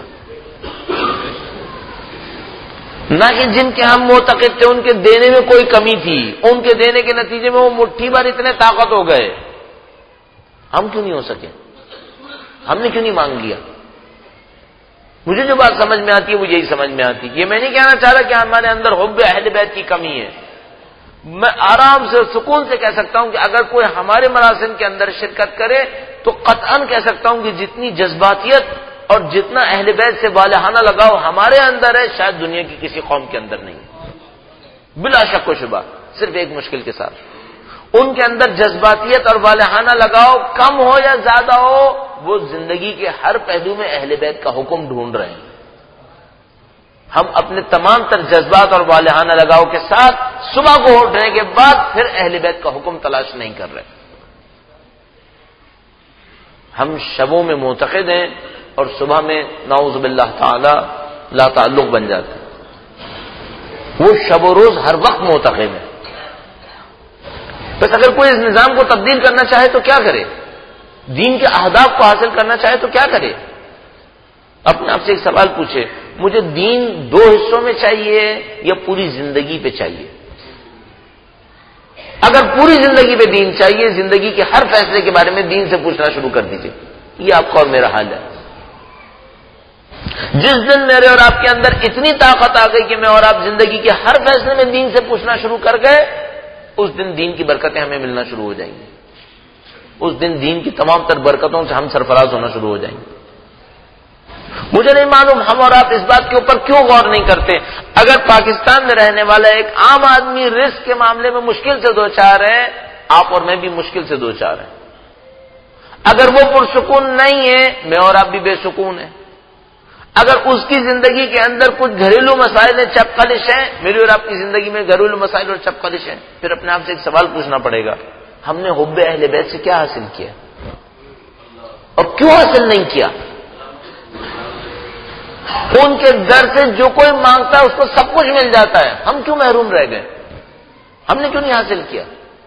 نہ کہ جن کے ہم معتقد تھے ان کے دینے میں کوئی کمی تھی، ان کے دینے کے نتیجے میں وہ مٹھی بھر اتنے طاقت ہو گئے، ہم کیوں نہیں ہو سکے؟ ہم نے کیوں نہیں مانگ لیا؟ مجھے جو بات سمجھ میں آتی ہے وہ یہی سمجھ میں آتی ہے. یہ میں نہیں کہنا چاہ رہا کہ ہمارے اندر حب اہل بیت کی کمی ہے. میں آرام سے سکون سے کہہ سکتا ہوں کہ اگر کوئی ہمارے مراسم کے اندر شرکت کرے تو قطعاً کہہ سکتا ہوں کہ جتنی جذباتیت اور جتنا اہل بیت سے والہانہ لگاؤ ہمارے اندر ہے شاید دنیا کی کسی قوم کے اندر نہیں. بلا شک و شبہ صرف ایک مشکل کے ساتھ ان کے اندر جذباتیت اور والہانہ لگاؤ کم ہو یا زیادہ ہو وہ زندگی کے ہر پہلو میں اہل بیت کا حکم ڈھونڈ رہے ہیں. ہم اپنے تمام تر جذبات اور والہانہ لگاؤ کے ساتھ صبح کو اٹھنے کے بعد پھر اہل بیت کا حکم تلاش نہیں کر رہے. ہم شبوں میں معتقد ہیں اور صبح میں نعوذ باللہ تعالی لا تعلق بن جاتے ہیں. وہ شب و روز ہر وقت معتقد ہیں. بس اگر کوئی اس نظام کو تبدیل کرنا چاہے تو کیا کرے؟ دین کے اہداف کو حاصل کرنا چاہے تو کیا کرے؟ اپنے آپ سے ایک سوال پوچھے، مجھے دین دو حصوں میں چاہیے یا پوری زندگی پہ چاہیے؟ اگر پوری زندگی پہ دین چاہیے، زندگی کے ہر فیصلے کے بارے میں دین سے پوچھنا شروع کر دیجئے. یہ آپ کا اور میرا حال ہے. جس دن میرے اور آپ کے اندر اتنی طاقت آ گئی کہ میں اور آپ زندگی کے ہر فیصلے میں دین سے پوچھنا شروع کر گئے، اس دن دین کی برکتیں ہمیں ملنا شروع ہو جائیں گی. اس دن دین کی تمام تر برکتوں سے ہم سرفراز ہونا شروع ہو جائیں گے. مجھے نہیں معلوم ہم اور آپ اس بات کے اوپر کیوں غور نہیں کرتے. اگر پاکستان میں رہنے والا ایک عام آدمی رزق کے معاملے میں مشکل سے دوچار ہے، آپ اور میں بھی مشکل سے دوچار ہیں. اگر وہ پرسکون نہیں ہے، میں اور آپ بھی بے سکون ہیں. اگر اس کی زندگی کے اندر کچھ گھریلو مسائل ہیں، چپقلش ہیں، میری اور آپ کی زندگی میں گھریلو مسائل اور چپقلش ہیں، پھر اپنے آپ سے ایک سوال پوچھنا پڑے گا، ہم نے حب اہل بیت سے کیا حاصل کیا اور کیوں حاصل نہیں کیا؟ ان کے در سے جو کوئی مانگتا ہے اس کو سب کچھ مل جاتا ہے، ہم کیوں محروم رہ گئے؟ ہم نے کیوں نہیں حاصل کیا؟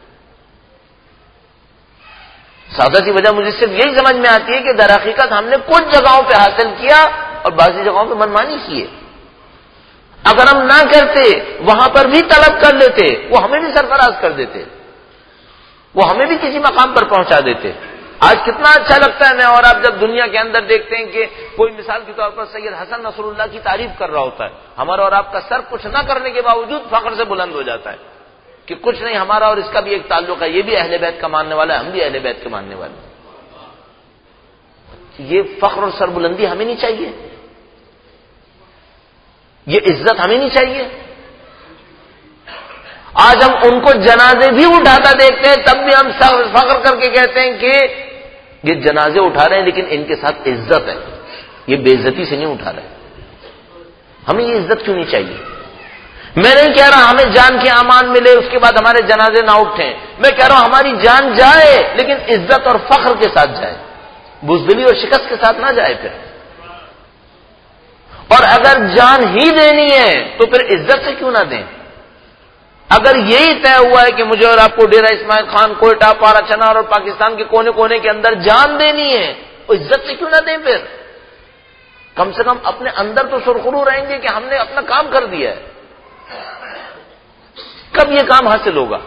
سادہ سی وجہ مجھے صرف یہی سمجھ میں آتی ہے کہ در حقیقت ہم نے کچھ جگہوں پہ حاصل کیا اور بعضی جگہوں پہ منمانی کیے. اگر ہم نہ کرتے وہاں پر بھی طلب کر لیتے، وہ ہمیں بھی سرفراز کر دیتے، وہ ہمیں بھی کسی مقام پر پہنچا دیتے. آج کتنا اچھا لگتا ہے میں اور آپ جب دنیا کے اندر دیکھتے ہیں کہ کوئی مثال کے طور پر سید حسن نصر اللہ کی تعریف کر رہا ہوتا ہے، ہمارا اور آپ کا سر کچھ نہ کرنے کے باوجود فخر سے بلند ہو جاتا ہے کہ کچھ نہیں، ہمارا اور اس کا بھی ایک تعلق ہے، یہ بھی اہل بیت کا ماننے والا ہے، ہم بھی اہل بیت کے ماننے والے ہیں. یہ فخر اور سربلندی ہمیں نہیں چاہیے، یہ عزت ہمیں نہیں چاہیے. آج ہم ان کو جنازے بھی اٹھاتا دیکھتے ہیں تب بھی ہم فخر کر کے کہتے ہیں کہ یہ جنازے اٹھا رہے ہیں لیکن ان کے ساتھ عزت ہے، یہ بے عزتی سے نہیں اٹھا رہے. ہمیں یہ عزت کیوں نہیں چاہیے؟ میں نہیں کہہ رہا ہمیں جان کی امان ملے اس کے بعد ہمارے جنازے نہ اٹھیں، میں کہہ رہا ہوں ہماری جان جائے لیکن عزت اور فخر کے ساتھ جائے، بزدلی اور شکست کے ساتھ نہ جائے. پھر اور اگر جان ہی دینی ہے تو پھر عزت سے کیوں نہ دیں؟ اگر یہی طے ہوا ہے کہ مجھے اور آپ کو ڈیرہ اسماعیل خان، کوئٹہ، پارا چنار اور پاکستان کے کونے کونے کے اندر جان دینی ہے، وہ عزت سے کیوں نہ دیں؟ پھر کم سے کم اپنے اندر تو سرخرو رہیں گے کہ ہم نے اپنا کام کر دیا ہے. کب یہ کام حاصل ہوگا؟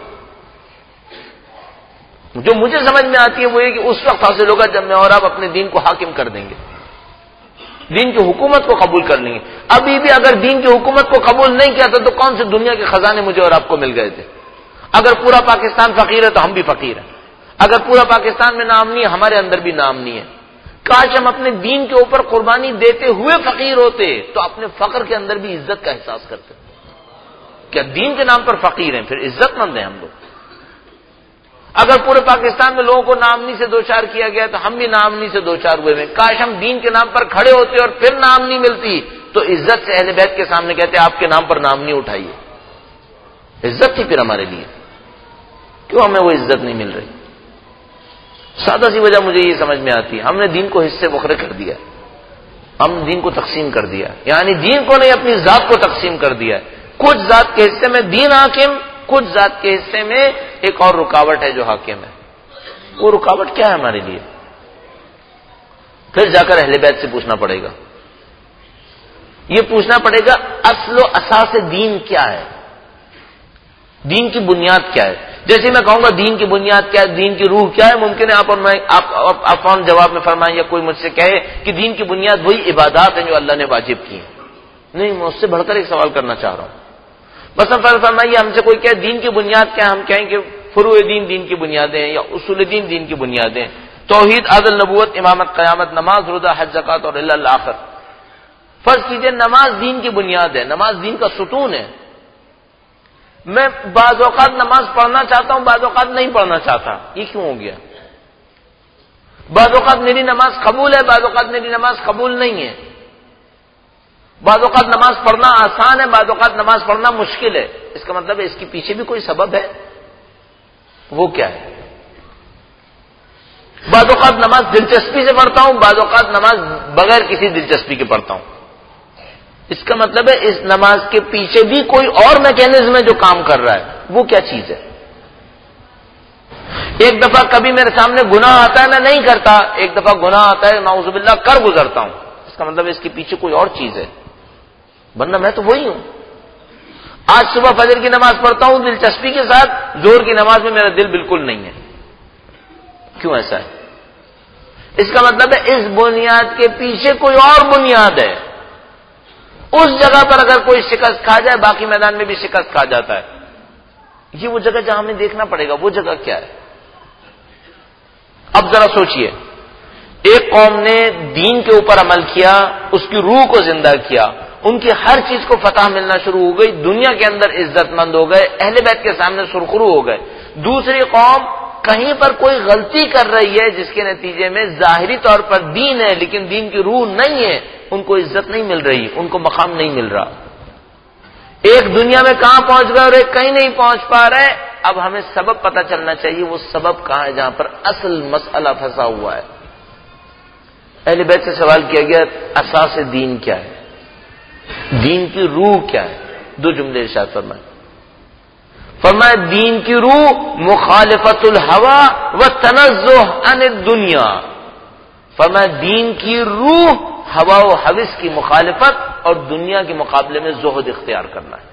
جو مجھے سمجھ میں آتی ہے وہ یہ کہ اس وقت حاصل ہوگا جب میں اور آپ اپنے دین کو حاکم کر دیں گے، دین کی حکومت کو قبول کر لیں گے. ابھی بھی اگر دین کی حکومت کو قبول نہیں کیا تھا تو کون سے دنیا کے خزانے مجھے اور آپ کو مل گئے تھے؟ اگر پورا پاکستان فقیر ہے تو ہم بھی فقیر ہیں، اگر پورا پاکستان میں نام نہیں ہے ہمارے اندر بھی نام نہیں ہے. کاش ہم اپنے دین کے اوپر قربانی دیتے ہوئے فقیر ہوتے تو اپنے فقر کے اندر بھی عزت کا احساس کرتے. کیا دین کے نام پر فقیر ہیں؟ پھر عزت مند ہیں ہم لوگ. اگر پورے پاکستان میں لوگوں کو نامنی سے دوچار کیا گیا تو ہم بھی نامنی سے دوچار ہوئے ہیں. کاش ہم دین کے نام پر کھڑے ہوتے اور پھر نامنی ملتی تو عزت سے اہل بیت کے سامنے کہتے آپ کے نام پر نامنی اٹھائیے. عزت تھی پھر ہمارے لیے. کیوں ہمیں وہ عزت نہیں مل رہی؟ سادہ سی وجہ مجھے یہ سمجھ میں آتی ہے، ہم نے دین کو حصے بکھرے کر دیا، ہم دین کو تقسیم کر دیا، یعنی دین کو نہیں اپنی ذات کو تقسیم کر دیا. کچھ ذات کے حصے میں دین حاکم، کچھ ذات کے حصے میں ایک اور رکاوٹ ہے جو حاکم ہے. وہ رکاوٹ کیا ہے ہمارے لیے؟ پھر جا کر اہل بیت سے پوچھنا پڑے گا. یہ پوچھنا پڑے گا اصل و اساس دین کیا ہے، دین کی بنیاد کیا ہے. جیسے میں کہوں گا دین کی بنیاد کیا ہے، دین کی روح کیا ہے، ممکن ہے آپ فون جواب میں فرمائیں یا کوئی مجھ سے کہے کہ دین کی بنیاد وہی عبادات ہیں جو اللہ نے واجب کی ہیں. نہیں، میں اس سے بڑھ کر ایک سوال کرنا چاہ رہا ہوں. بس فرمائیے ہم سے کوئی کہے دین کی بنیاد کیا ہے، ہم کہیں کہ فروع دین دین کی بنیادیں ہیں یا اصول دین دین کی بنیادیں، توحید، عدل، نبوت، امامت، قیامت، نماز، روزہ، حج، زکات اور الی الآخر. فرض کیجئے نماز دین کی بنیاد ہے، نماز دین کا ستون ہے. میں بعض اوقات نماز پڑھنا چاہتا ہوں، بعض اوقات نہیں پڑھنا چاہتا، یہ کیوں ہو گیا؟ بعض اوقات میری نماز قبول ہے، بعض اوقات میری نماز قبول نہیں ہے. بعض اوقات نماز پڑھنا آسان ہے، بعض اوقات نماز پڑھنا مشکل ہے. اس کا مطلب ہے اس کے پیچھے بھی کوئی سبب ہے. وہ کیا ہے؟ بعض اوقات نماز دلچسپی سے پڑھتا ہوں، بعض اوقات نماز بغیر کسی دلچسپی کے پڑھتا ہوں. اس کا مطلب ہے اس نماز کے پیچھے بھی کوئی اور میکینزم ہے جو کام کر رہا ہے. وہ کیا چیز ہے؟ ایک دفعہ کبھی میرے سامنے گناہ آتا ہے، میں نہیں کرتا، ایک دفعہ گناہ آتا ہے، نعوذ باللہ کر گزرتا ہوں. اس کا مطلب ہے اس کے پیچھے کوئی اور چیز ہے، ورنہ میں تو وہی ہوں. آج صبح فجر کی نماز پڑھتا ہوں دلچسپی کے ساتھ، ظہر کی نماز میں میرا دل بالکل نہیں ہے. کیوں ایسا ہے؟ اس کا مطلب ہے اس بنیاد کے پیچھے کوئی اور بنیاد ہے. اس جگہ پر اگر کوئی شکست کھا جائے باقی میدان میں بھی شکست کھا جاتا ہے. یہ وہ جگہ جہاں ہمیں دیکھنا پڑے گا، وہ جگہ کیا ہے؟ اب ذرا سوچئے، ایک قوم نے دین کے اوپر عمل کیا، اس کی روح کو زندہ کیا، ان کی ہر چیز کو فتح ملنا شروع ہو گئی، دنیا کے اندر عزت مند ہو گئے، اہل بیت کے سامنے سرخرو ہو گئے. دوسری قوم کہیں پر کوئی غلطی کر رہی ہے جس کے نتیجے میں ظاہری طور پر دین ہے لیکن دین کی روح نہیں ہے، ان کو عزت نہیں مل رہی، ان کو مقام نہیں مل رہا. ایک دنیا میں کہاں پہنچ گئے اور ایک کہیں نہیں پہنچ پا رہے. اب ہمیں سبب پتہ چلنا چاہیے، وہ سبب کہاں ہے جہاں پر اصل مسئلہ پھنسا ہوا ہے. اہل بیت سے سوال کیا گیا اساس دین کیا ہے، دین کی روح کیا ہے؟ دو جملے ارشاد فرمائے. فرمایا دین کی روح مخالفت الہوا و تنزہ عن الدنیا. فرمایا دین کی روح ہوا و حوث کی مخالفت اور دنیا کے مقابلے میں زہد اختیار کرنا ہے.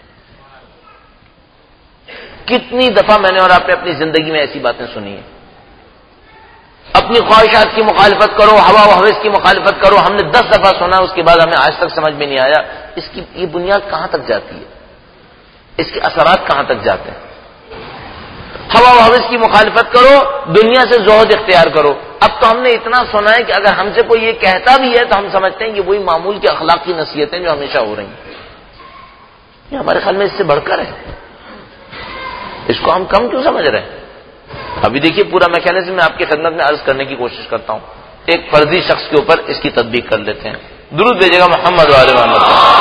کتنی دفعہ میں نے اور آپ نے اپنی زندگی میں ایسی باتیں سنی ہیں. اپنی خواہشات کی مخالفت کرو، ہوا و حوث کی مخالفت کرو. ہم نے 10 دفعہ سنا، اس کے بعد ہمیں آج تک سمجھ میں نہیں آیا اس کی یہ بنیاد کہاں تک جاتی ہے، اس کے اثرات کہاں تک جاتے ہیں. ہوا و حوث کی مخالفت کرو، دنیا سے زہد اختیار کرو. اب تو ہم نے اتنا سنا ہے کہ اگر ہم سے کوئی یہ کہتا بھی ہے تو ہم سمجھتے ہیں کہ وہی معمول کی اخلاقی نصیحتیں جو ہمیشہ ہو رہی ہیں. یہ ہمارے خیال میں اس سے بڑھ کر ہے. اس کو ہم کم کیوں سمجھ رہے ہیں؟ ابھی دیکھیے پورا میکینزم میں آپ کی خدمت میں عرض کرنے کی کوشش کرتا ہوں. ایک فرضی شخص کے اوپر اس کی تطبیق کر لیتے ہیں. درود بھیجیے گا محمد و آل محمد.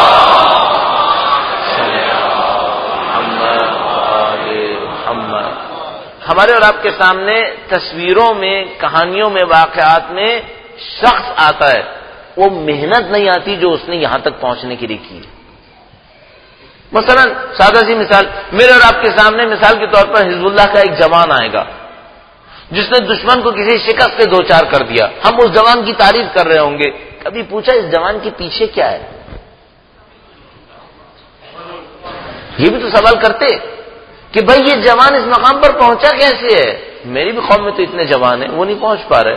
ہمارے اور آپ کے سامنے تصویروں میں، کہانیوں میں، واقعات میں شخص آتا ہے، وہ محنت نہیں آتی جو اس نے یہاں تک پہنچنے کے لیے کی. مثلا سادہ سی مثال، میرے اور آپ کے سامنے مثال کے طور پر حزب اللہ کا ایک جوان آئے گا جس نے دشمن کو کسی شکست سے دوچار کر دیا. ہم اس جوان کی تعریف کر رہے ہوں گے. کبھی پوچھا اس جوان کے پیچھے کیا ہے؟ یہ بھی تو سوال کرتے کہ بھائی یہ جوان اس مقام پر پہنچا کیسے ہے؟ میری بھی قوم میں تو اتنے جوان ہیں، وہ نہیں پہنچ پا رہے.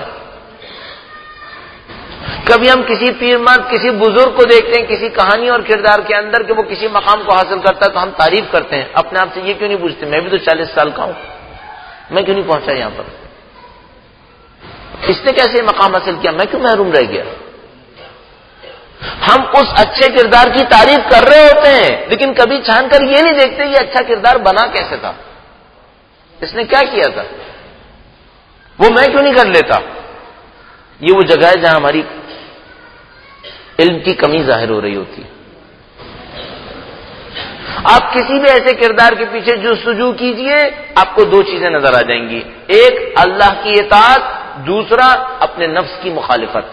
کبھی ہم کسی پیر مرد، کسی بزرگ کو دیکھتے ہیں کسی کہانی اور کردار کے اندر کہ وہ کسی مقام کو حاصل کرتا ہے تو ہم تعریف کرتے ہیں. اپنے آپ سے یہ کیوں نہیں پوچھتے میں بھی تو 40 سال کا ہوں، میں کیوں نہیں پہنچا یہاں پر؟ اس نے کیسے مقام حاصل کیا، میں کیوں محروم رہ گیا؟ ہم اس اچھے کردار کی تعریف کر رہے ہوتے ہیں لیکن کبھی چھان کر یہ نہیں دیکھتے یہ اچھا کردار بنا کیسے تھا، اس نے کیا کیا تھا، وہ میں کیوں نہیں کر لیتا. یہ وہ جگہ ہے جہاں ہماری علم کی کمی ظاہر ہو رہی ہوتی ہے. آپ کسی بھی ایسے کردار کے پیچھے جستجو کیجئے، آپ کو 2 چیزیں نظر آ جائیں گی. ایک اللہ کی اطاعت، دوسرا اپنے نفس کی مخالفت.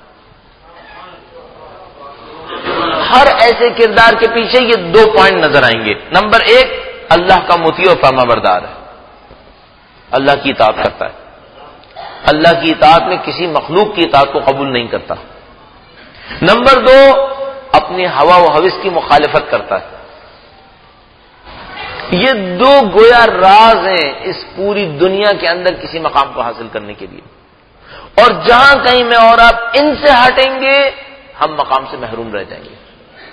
ہر ایسے کردار کے پیچھے یہ 2 پوائنٹ نظر آئیں گے. نمبر 1 اللہ کا مطیع و فرما بردار ہے، اللہ کی اطاعت کرتا ہے. اللہ کی اطاعت میں کسی مخلوق کی اطاعت کو قبول نہیں کرتا. نمبر 2 اپنی ہوا و حوث کی مخالفت کرتا ہے. یہ دو گویا راز ہیں اس پوری دنیا کے اندر کسی مقام کو حاصل کرنے کے لیے، اور جہاں کہیں میں اور آپ ان سے ہٹیں گے ہم مقام سے محروم رہ جائیں گے.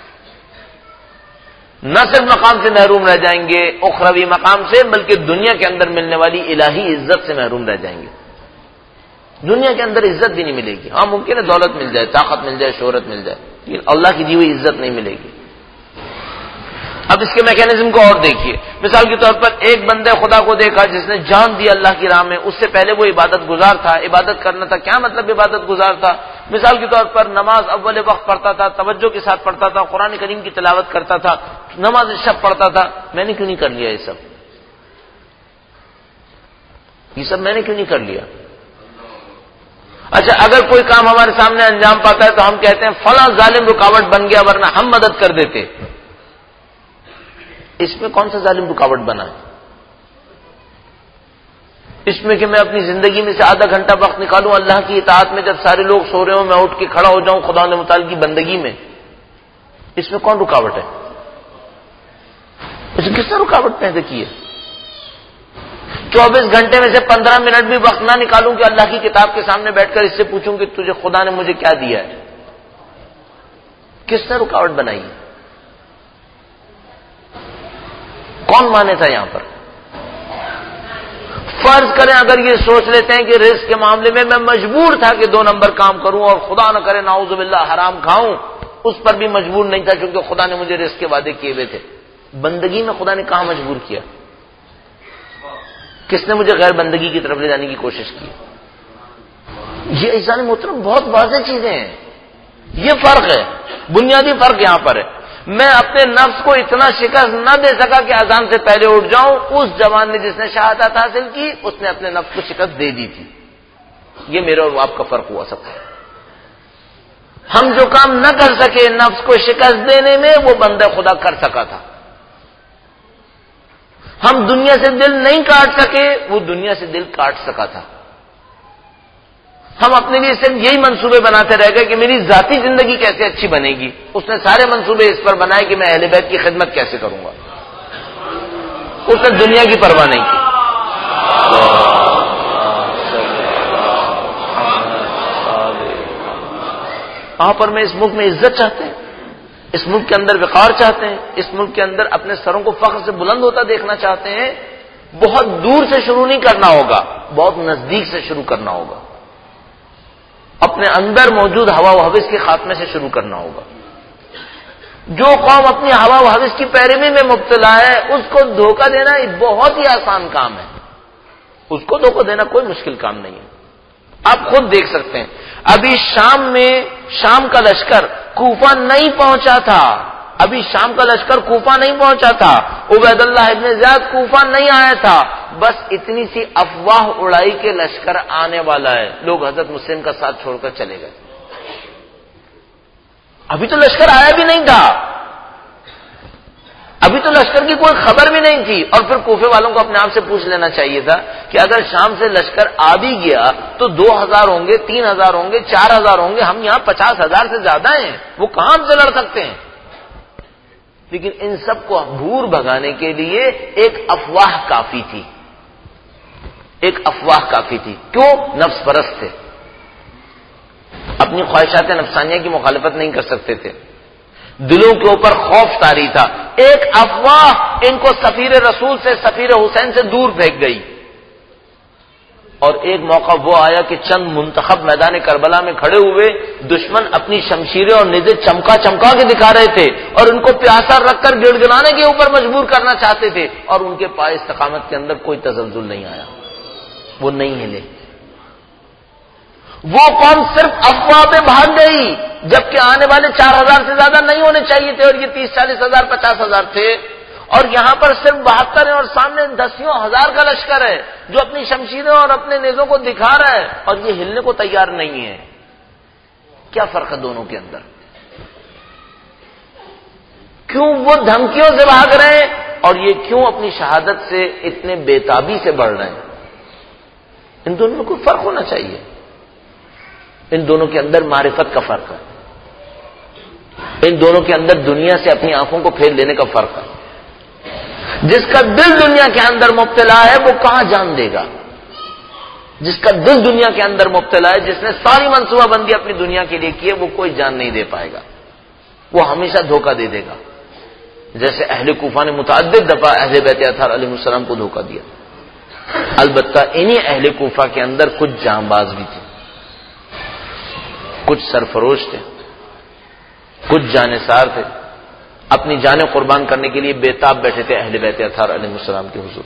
نہ صرف مقام سے محروم رہ جائیں گے اخروی مقام سے، بلکہ دنیا کے اندر ملنے والی الہی عزت سے محروم رہ جائیں گے. دنیا کے اندر عزت بھی نہیں ملے گی. ہاں ممکن ہے دولت مل جائے، طاقت مل جائے، شہرت مل جائے، لیکن اللہ کی دی ہوئی عزت نہیں ملے گی. اب اس کے میکینزم کو اور دیکھیے. مثال کے طور پر ایک بندے خدا کو دیکھا جس نے جان دی اللہ کی راہ میں، اس سے پہلے وہ عبادت گزار تھا. عبادت کرنا تھا، کیا مطلب عبادت گزار تھا؟ مثال کے طور پر نماز اول وقت پڑھتا تھا، توجہ کے ساتھ پڑھتا تھا، قرآن کریم کی تلاوت کرتا تھا، نماز شب پڑھتا تھا. میں نے کیوں نہیں کر لیا یہ سب میں نے کیوں نہیں کر لیا؟ اچھا، اگر کوئی کام ہمارے سامنے انجام پاتا ہے تو ہم کہتے ہیں فلاں ظالم رکاوٹ بن گیا ورنہ ہم مدد کر دیتے. اس میں کون سا ظالم رکاوٹ بنا ہے؟ اس میں کہ میں اپنی زندگی میں سے آدھا گھنٹہ وقت نکالوں اللہ کی اطاعت میں، جب سارے لوگ سو رہے ہوں میں اٹھ کے کھڑا ہو جاؤں خدا متعال کی بندگی میں. اس میں کون رکاوٹ ہے؟ اس نے کس نے رکاوٹ پیدا کی ہے؟ 24 گھنٹے میں سے 15 منٹ بھی وقت نہ نکالوں کہ اللہ کی کتاب کے سامنے بیٹھ کر اس سے پوچھوں کہ تجھے خدا نے مجھے کیا دیا ہے؟ کس نے رکاوٹ بنائی ہے؟ کون مانے تھا یہاں پر؟ فرض کریں اگر یہ سوچ لیتے ہیں کہ رزق کے معاملے میں میں مجبور تھا کہ 2 نمبر کام کروں اور خدا نہ کرے نعوذ باللہ حرام کھاؤں، اس پر بھی مجبور نہیں تھا کیونکہ خدا نے مجھے رزق کے وعدے کیے ہوئے تھے. بندگی میں خدا نے کہاں مجبور کیا؟ کس نے مجھے غیر بندگی کی طرف لے جانے کی کوشش کی؟ یہ عزیزان محترم بہت واضح چیزیں ہیں. یہ فرق ہے، بنیادی فرق یہاں پر ہے. میں اپنے نفس کو اتنا شکست نہ دے سکا کہ اذان سے پہلے اٹھ جاؤں. اس جوان نے جس نے شہادت حاصل کی اس نے اپنے نفس کو شکست دے دی تھی. یہ میرے اور آپ کا فرق ہوا سب کا. ہم جو کام نہ کر سکے نفس کو شکست دینے میں، وہ بندہ خدا کر سکا تھا. ہم دنیا سے دل نہیں کاٹ سکے، وہ دنیا سے دل کاٹ سکا تھا. ہم اپنے لیے صرف یہی منصوبے بناتے رہ گئے کہ میری ذاتی زندگی کیسے اچھی بنے گی. اس نے سارے منصوبے اس پر بنائے کہ میں اہل بیت کی خدمت کیسے کروں گا. اس نے دنیا کی پرواہ نہیں کی. وہاں پر میں اس ملک میں عزت چاہتے ہیں، اس ملک کے اندر وقار چاہتے ہیں، اس ملک کے اندر اپنے سروں کو فخر سے بلند ہوتا دیکھنا چاہتے ہیں. بہت دور سے شروع نہیں کرنا ہوگا، بہت نزدیک سے شروع کرنا ہوگا. اپنے اندر موجود ہوا و حوث کے خاتمے سے شروع کرنا ہوگا. جو قوم اپنی ہوا و حوث کی پیروی میں مبتلا ہے اس کو دھوکہ دینا بہت ہی آسان کام ہے. اس کو دھوکہ دینا کوئی مشکل کام نہیں ہے. آپ خود دیکھ سکتے ہیں ابھی شام میں شام کا لشکر کوفہ نہیں پہنچا تھا. ابھی شام کا لشکر کوفہ نہیں پہنچا تھا. عبید اللہ ابن زیاد کوفہ نہیں آیا تھا. بس اتنی سی افواہ اڑائی کے لشکر آنے والا ہے. لوگ حضرت مسلم کا ساتھ چھوڑ کر چلے گئے. ابھی تو لشکر آیا بھی نہیں تھا، ابھی تو لشکر کی کوئی خبر بھی نہیں تھی. اور پھر کوفے والوں کو اپنے آپ سے پوچھ لینا چاہیے تھا کہ اگر شام سے لشکر آ بھی گیا تو 2000 ہوں گے، 3000 ہوں گے، 4000 ہوں گے. ہم یہاں 50,000 سے زیادہ ہیں، وہ کہاں ہم سے لڑ سکتے ہیں؟ لیکن ان سب کو دور بھگانے کے لیے ایک افواہ کافی تھی. ایک افواہ کافی تھی. کیوں؟ نفس پرست تھے، اپنی خواہشات نفسانیہ کی مخالفت نہیں کر سکتے تھے. دلوں کے اوپر خوف طاری تھا. ایک افواہ ان کو سفیر رسول سے، سفیر حسین سے دور پھینک گئی. اور ایک موقع وہ آیا کہ چند منتخب میدان کربلا میں کھڑے ہوئے، دشمن اپنی شمشیریں اور نیزے چمکا چمکا کے دکھا رہے تھے اور ان کو پیاسا رکھ کر گڑ گڑانے کے اوپر مجبور کرنا چاہتے تھے. اور ان کے پائے استقامت کے اندر کوئی تزلزل نہیں آیا، وہ نہیں ہلے. وہ قوم صرف افواہ پہ بھاگ گئی، جبکہ آنے والے 4000 سے زیادہ نہیں ہونے چاہیے تھے اور یہ 30-40,000 50,000 تھے. اور یہاں پر صرف 72 ہیں اور سامنے 10,000 کا لشکر ہے جو اپنی شمشیریں اور اپنے نیزوں کو دکھا رہا ہے اور یہ ہلنے کو تیار نہیں ہے. کیا فرق ہے دونوں کے اندر؟ کیوں وہ دھمکیوں سے بھاگ رہے ہیں اور یہ کیوں اپنی شہادت سے اتنے بےتابی سے بڑھ رہے ہیں؟ ان دونوں میں کوئی فرق ہونا چاہیے. ان دونوں کے اندر معرفت کا فرق ہے. ان دونوں کے اندر دنیا سے اپنی آنکھوں کو پھیر لینے کا فرق ہے. جس کا دل دنیا کے اندر مبتلا ہے وہ کہاں جان دے گا؟ جس کا دل دنیا کے اندر مبتلا ہے، جس نے ساری منصوبہ بندی اپنی دنیا کے لیے کی ہے، وہ کوئی جان نہیں دے پائے گا، وہ ہمیشہ دھوکہ دے دے گا، جیسے اہل کوفہ نے متعدد دفعہ اہل بیت اطہار علیہ السلام کو دھوکہ دیا۔ البتہ انہی اہل کوفہ کے اندر کچھ جاں باز بھی تھے، کچھ سرفروش تھے، کچھ جانثار تھے، اپنی جانیں قربان کرنے کے لیے بے تاب بیٹھے تھے اہل بیت اطہار علیہ السلام کے حضور۔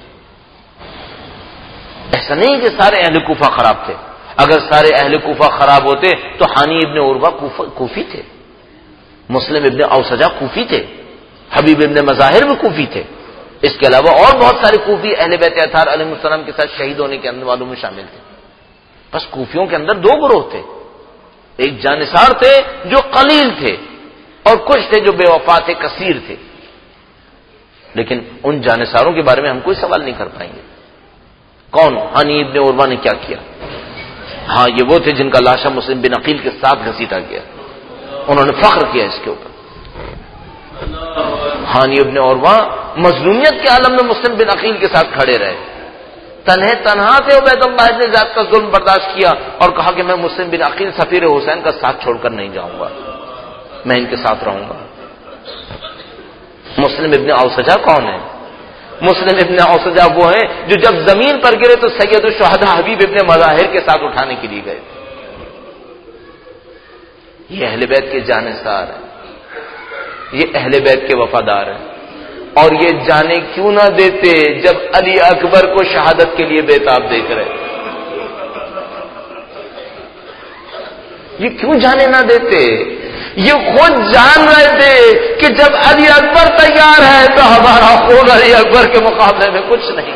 ایسا نہیں کہ سارے اہل کوفہ خراب تھے، اگر سارے اہل کوفہ خراب ہوتے تو حانی ابن عروہ کوفی تھے، مسلم ابن اوسجہ کوفی تھے، حبیب ابن مظاہر بھی کوفی تھے، اس کے علاوہ اور بہت سارے کوفی اہل بیت اطہار علیہ السلام کے ساتھ شہید ہونے کے اندر والوں میں شامل تھے۔ بس کوفیوں کے اندر دو گروہ تھے، ایک جانثار تھے جو قلیل تھے، اور کچھ تھے جو بے وفا تھے، کثیر تھے۔ لیکن ان جانثاروں کے بارے میں ہم کوئی سوال نہیں کر پائیں گے، کون حانی ابن عروہ نے کیا کیا؟ ہاں، یہ وہ تھے جن کا لاشا مسلم بن عقیل کے ساتھ گھسیٹا گیا، انہوں نے فخر کیا اس کے اوپر۔ حانی ابن عروہ مظلومیت کے عالم میں مسلم بن عقیل کے ساتھ کھڑے رہے، تنہا سے عبید اللہ ابن زیاد کا ظلم برداشت کیا اور کہا کہ میں مسلم بن عقیل سفیر حسین کا ساتھ چھوڑ کر نہیں جاؤں گا، میں ان کے ساتھ رہوں گا۔ مسلم ابن اوسجہ کون ہے؟ مسلم ابن اوسجہ وہ ہیں جو جب زمین پر گرے تو سید الشہداء حبیب ابن مظاہر کے ساتھ اٹھانے کے لیے گئے۔ یہ اہل بیت کے جانثار ہیں، یہ اہل بیت کے وفادار ہیں، اور یہ جانے کیوں نہ دیتے جب علی اکبر کو شہادت کے لیے بےتاب دیکھ رہے؟ یہ کیوں جانے نہ دیتے؟ یہ خود جان رہے تھے کہ جب علی اکبر تیار ہے تو ہمارا خون علی اکبر کے مقابلے میں کچھ نہیں۔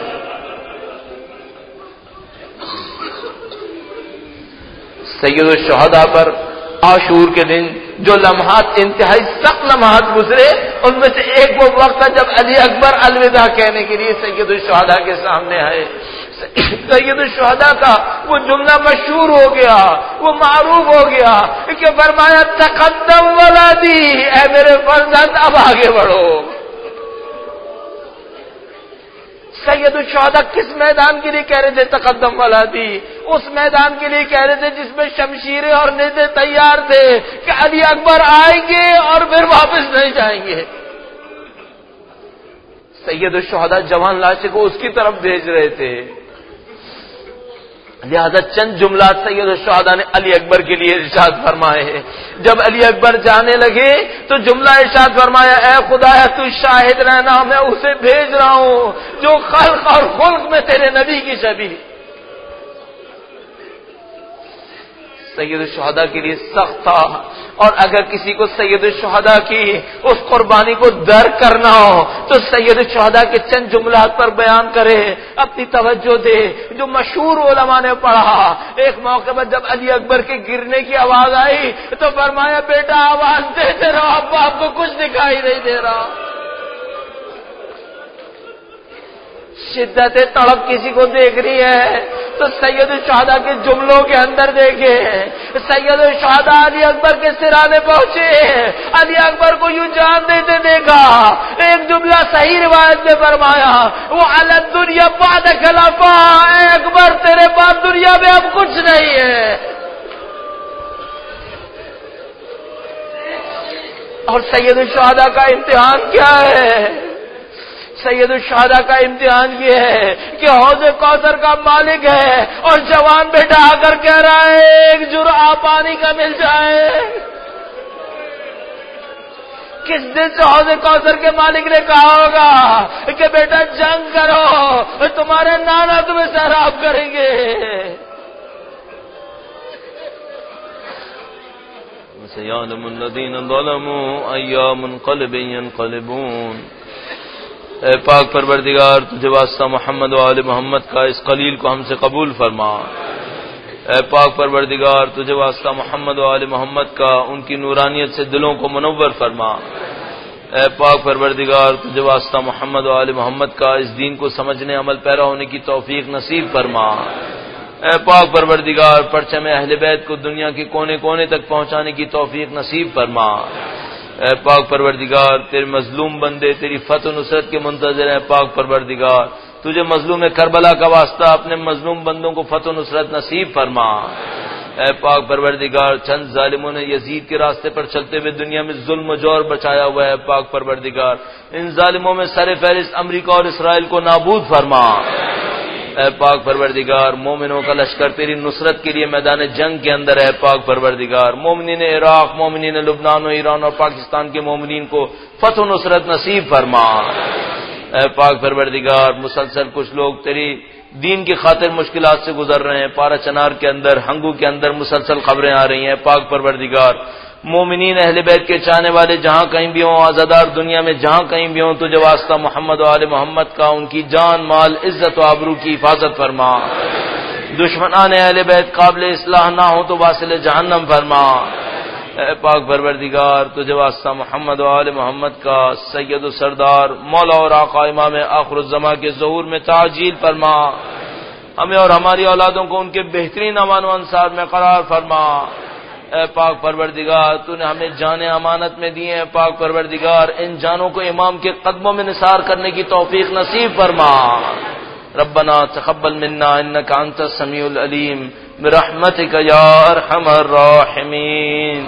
سید الشہداء پر عاشور کے دن جو لمحات انتہائی سخت لمحات گزرے، ان میں سے ایک وہ وقت تھا جب علی اکبر الوداع کہنے کے لیے سید الشہداء کے سامنے آئے۔ سید الشہداء کا وہ جملہ مشہور ہو گیا، وہ معروف ہو گیا کہ فرمایا تقدم ولادی، اے میرے فرزند اب آگے بڑھو۔ سید الشہداء کس میدان کے لیے کہہ رہے تھے تقدم ولادی؟ اس میدان کے لیے کہہ رہے تھے جس میں شمشیریں اور نیزے تیار تھے کہ علی اکبر آئیں گے اور پھر واپس نہیں جائیں گے۔ سید الشہداء جوان لاشے کو اس کی طرف بھیج رہے تھے، لہذا چند جملات سید الشہداء نے علی اکبر کے لیے ارشاد فرمائے۔ جب علی اکبر جانے لگے تو جملہ ارشاد فرمایا، اے خدایا تو شاہد رہنا، میں اسے بھیج رہا ہوں جو خلق اور خلق میں تیرے نبی کی شبیہ۔ سید الشہداء کے لیے سخت تھا، اور اگر کسی کو سید الشہداء کی اس قربانی کو درک کرنا ہو تو سید الشہداء کے چند جملات پر بیان کرے، اپنی توجہ دے۔ جو مشہور علماء نے پڑھا، ایک موقع پر جب علی اکبر کے گرنے کی آواز آئی تو فرمایا بیٹا آواز دیتے رہو، ابا آپ کو کچھ دکھائی نہیں دے رہا۔ شدت تڑپ کسی کو دیکھ رہی ہے تو سید الشہداء کے جملوں کے اندر دیکھے، سید الشہداء علی اکبر کے سرانے پہنچے، علی اکبر کو یوں جان دیتے دیکھا۔ ایک جملہ صحیح روایت میں فرمایا، وہ علی الدنیا بعد خلافہ، اے اکبر تیرے پاس دنیا میں اب کچھ نہیں ہے۔ اور سید الشہداء کا امتحان کیا ہے؟ سید الشہداء کا امتحان یہ ہے کہ حوض کوثر کا مالک ہے اور جوان بیٹا آ کر کہہ رہا ہے ایک جرعہ پانی کا مل جائے۔ کس دن سے حوض کوثر کے مالک نے کہا ہوگا کہ بیٹا جنگ کرو، تمہارے نانا تمہیں سیراب کریں گے۔ سيعلم الذين ظلموا أي منقلب ينقلبون۔ اے پاک پروردگار تجھے واسطہ محمد و آل محمد کا اس قلیل کو ہم سے قبول فرما۔ اے پاک پروردگار تجھے واسطہ محمد و آل محمد کا ان کی نورانیت سے دلوں کو منور فرما۔ اے پاک پروردگار تجھے واسطہ محمد و آل محمد کا اس دین کو سمجھنے عمل پیرا ہونے کی توفیق نصیب فرما۔ اے پاک پروردگار پرچم اہل بیت کو دنیا کے کونے کونے تک پہنچانے کی توفیق نصیب فرما۔ اے پاک پروردگار تیرے مظلوم بندے تیری فتح و نصرت کے منتظر ہیں پاک پروردگار تجھے مظلوم کربلا کا واسطہ اپنے مظلوم بندوں کو فتح و نصرت نصیب فرما اے پاک پروردگار چند ظالموں نے یزید کے راستے پر چلتے ہوئے دنیا میں ظلم و جور بچایا ہوا ہے پاک پروردگار ان ظالموں میں سر فہرست امریکہ اور اسرائیل کو نابود فرما اے پاک پروردگار مومنوں کا لشکر تیری نصرت کے لیے میدان جنگ کے اندر ہے پاک پروردگار مومنین عراق مومنین لبنان و ایران اور پاکستان کے مومنین کو فتح و نصرت نصیب فرما اے پاک پروردگار مسلسل کچھ لوگ تیری دین کی خاطر مشکلات سے گزر رہے ہیں پارا چنار کے اندر ہنگو کے اندر مسلسل خبریں آ رہی ہیں پاک پروردگار مومنین اہل بیت کے چاہنے والے جہاں کہیں بھی ہوں عزادار دنیا میں جہاں کہیں بھی ہوں تجھے واسطہ محمد و آل محمد کا ان کی جان مال عزت و آبرو کی حفاظت فرما دشمنان اہل بیت قابل اصلاح نہ ہو تو واصل جہنم فرما اے پاک پروردگار تجھے واسطہ محمد و آل محمد کا سید و سردار مولا اور آقا امام آخر الزماں کے ظہور میں تعجیل فرما ہمیں اور ہماری اولادوں کو ان کے بہترین امان و انصار میں قرار فرما اے پاک پروردگار تو نے ہمیں جانیں امانت میں دی ہیں پاک پروردگار ان جانوں کو امام کے قدموں میں نثار کرنے کی توفیق نصیب فرما ربنا تقبل منا انك انت السميع العليم برحمتك يا ارحم الراحمين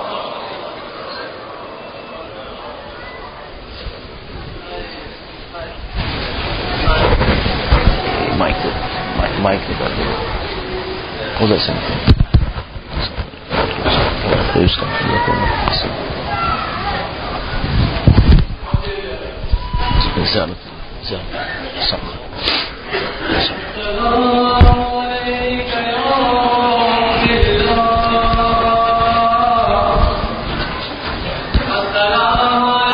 مائک نکال دو ادھر سے زیادہ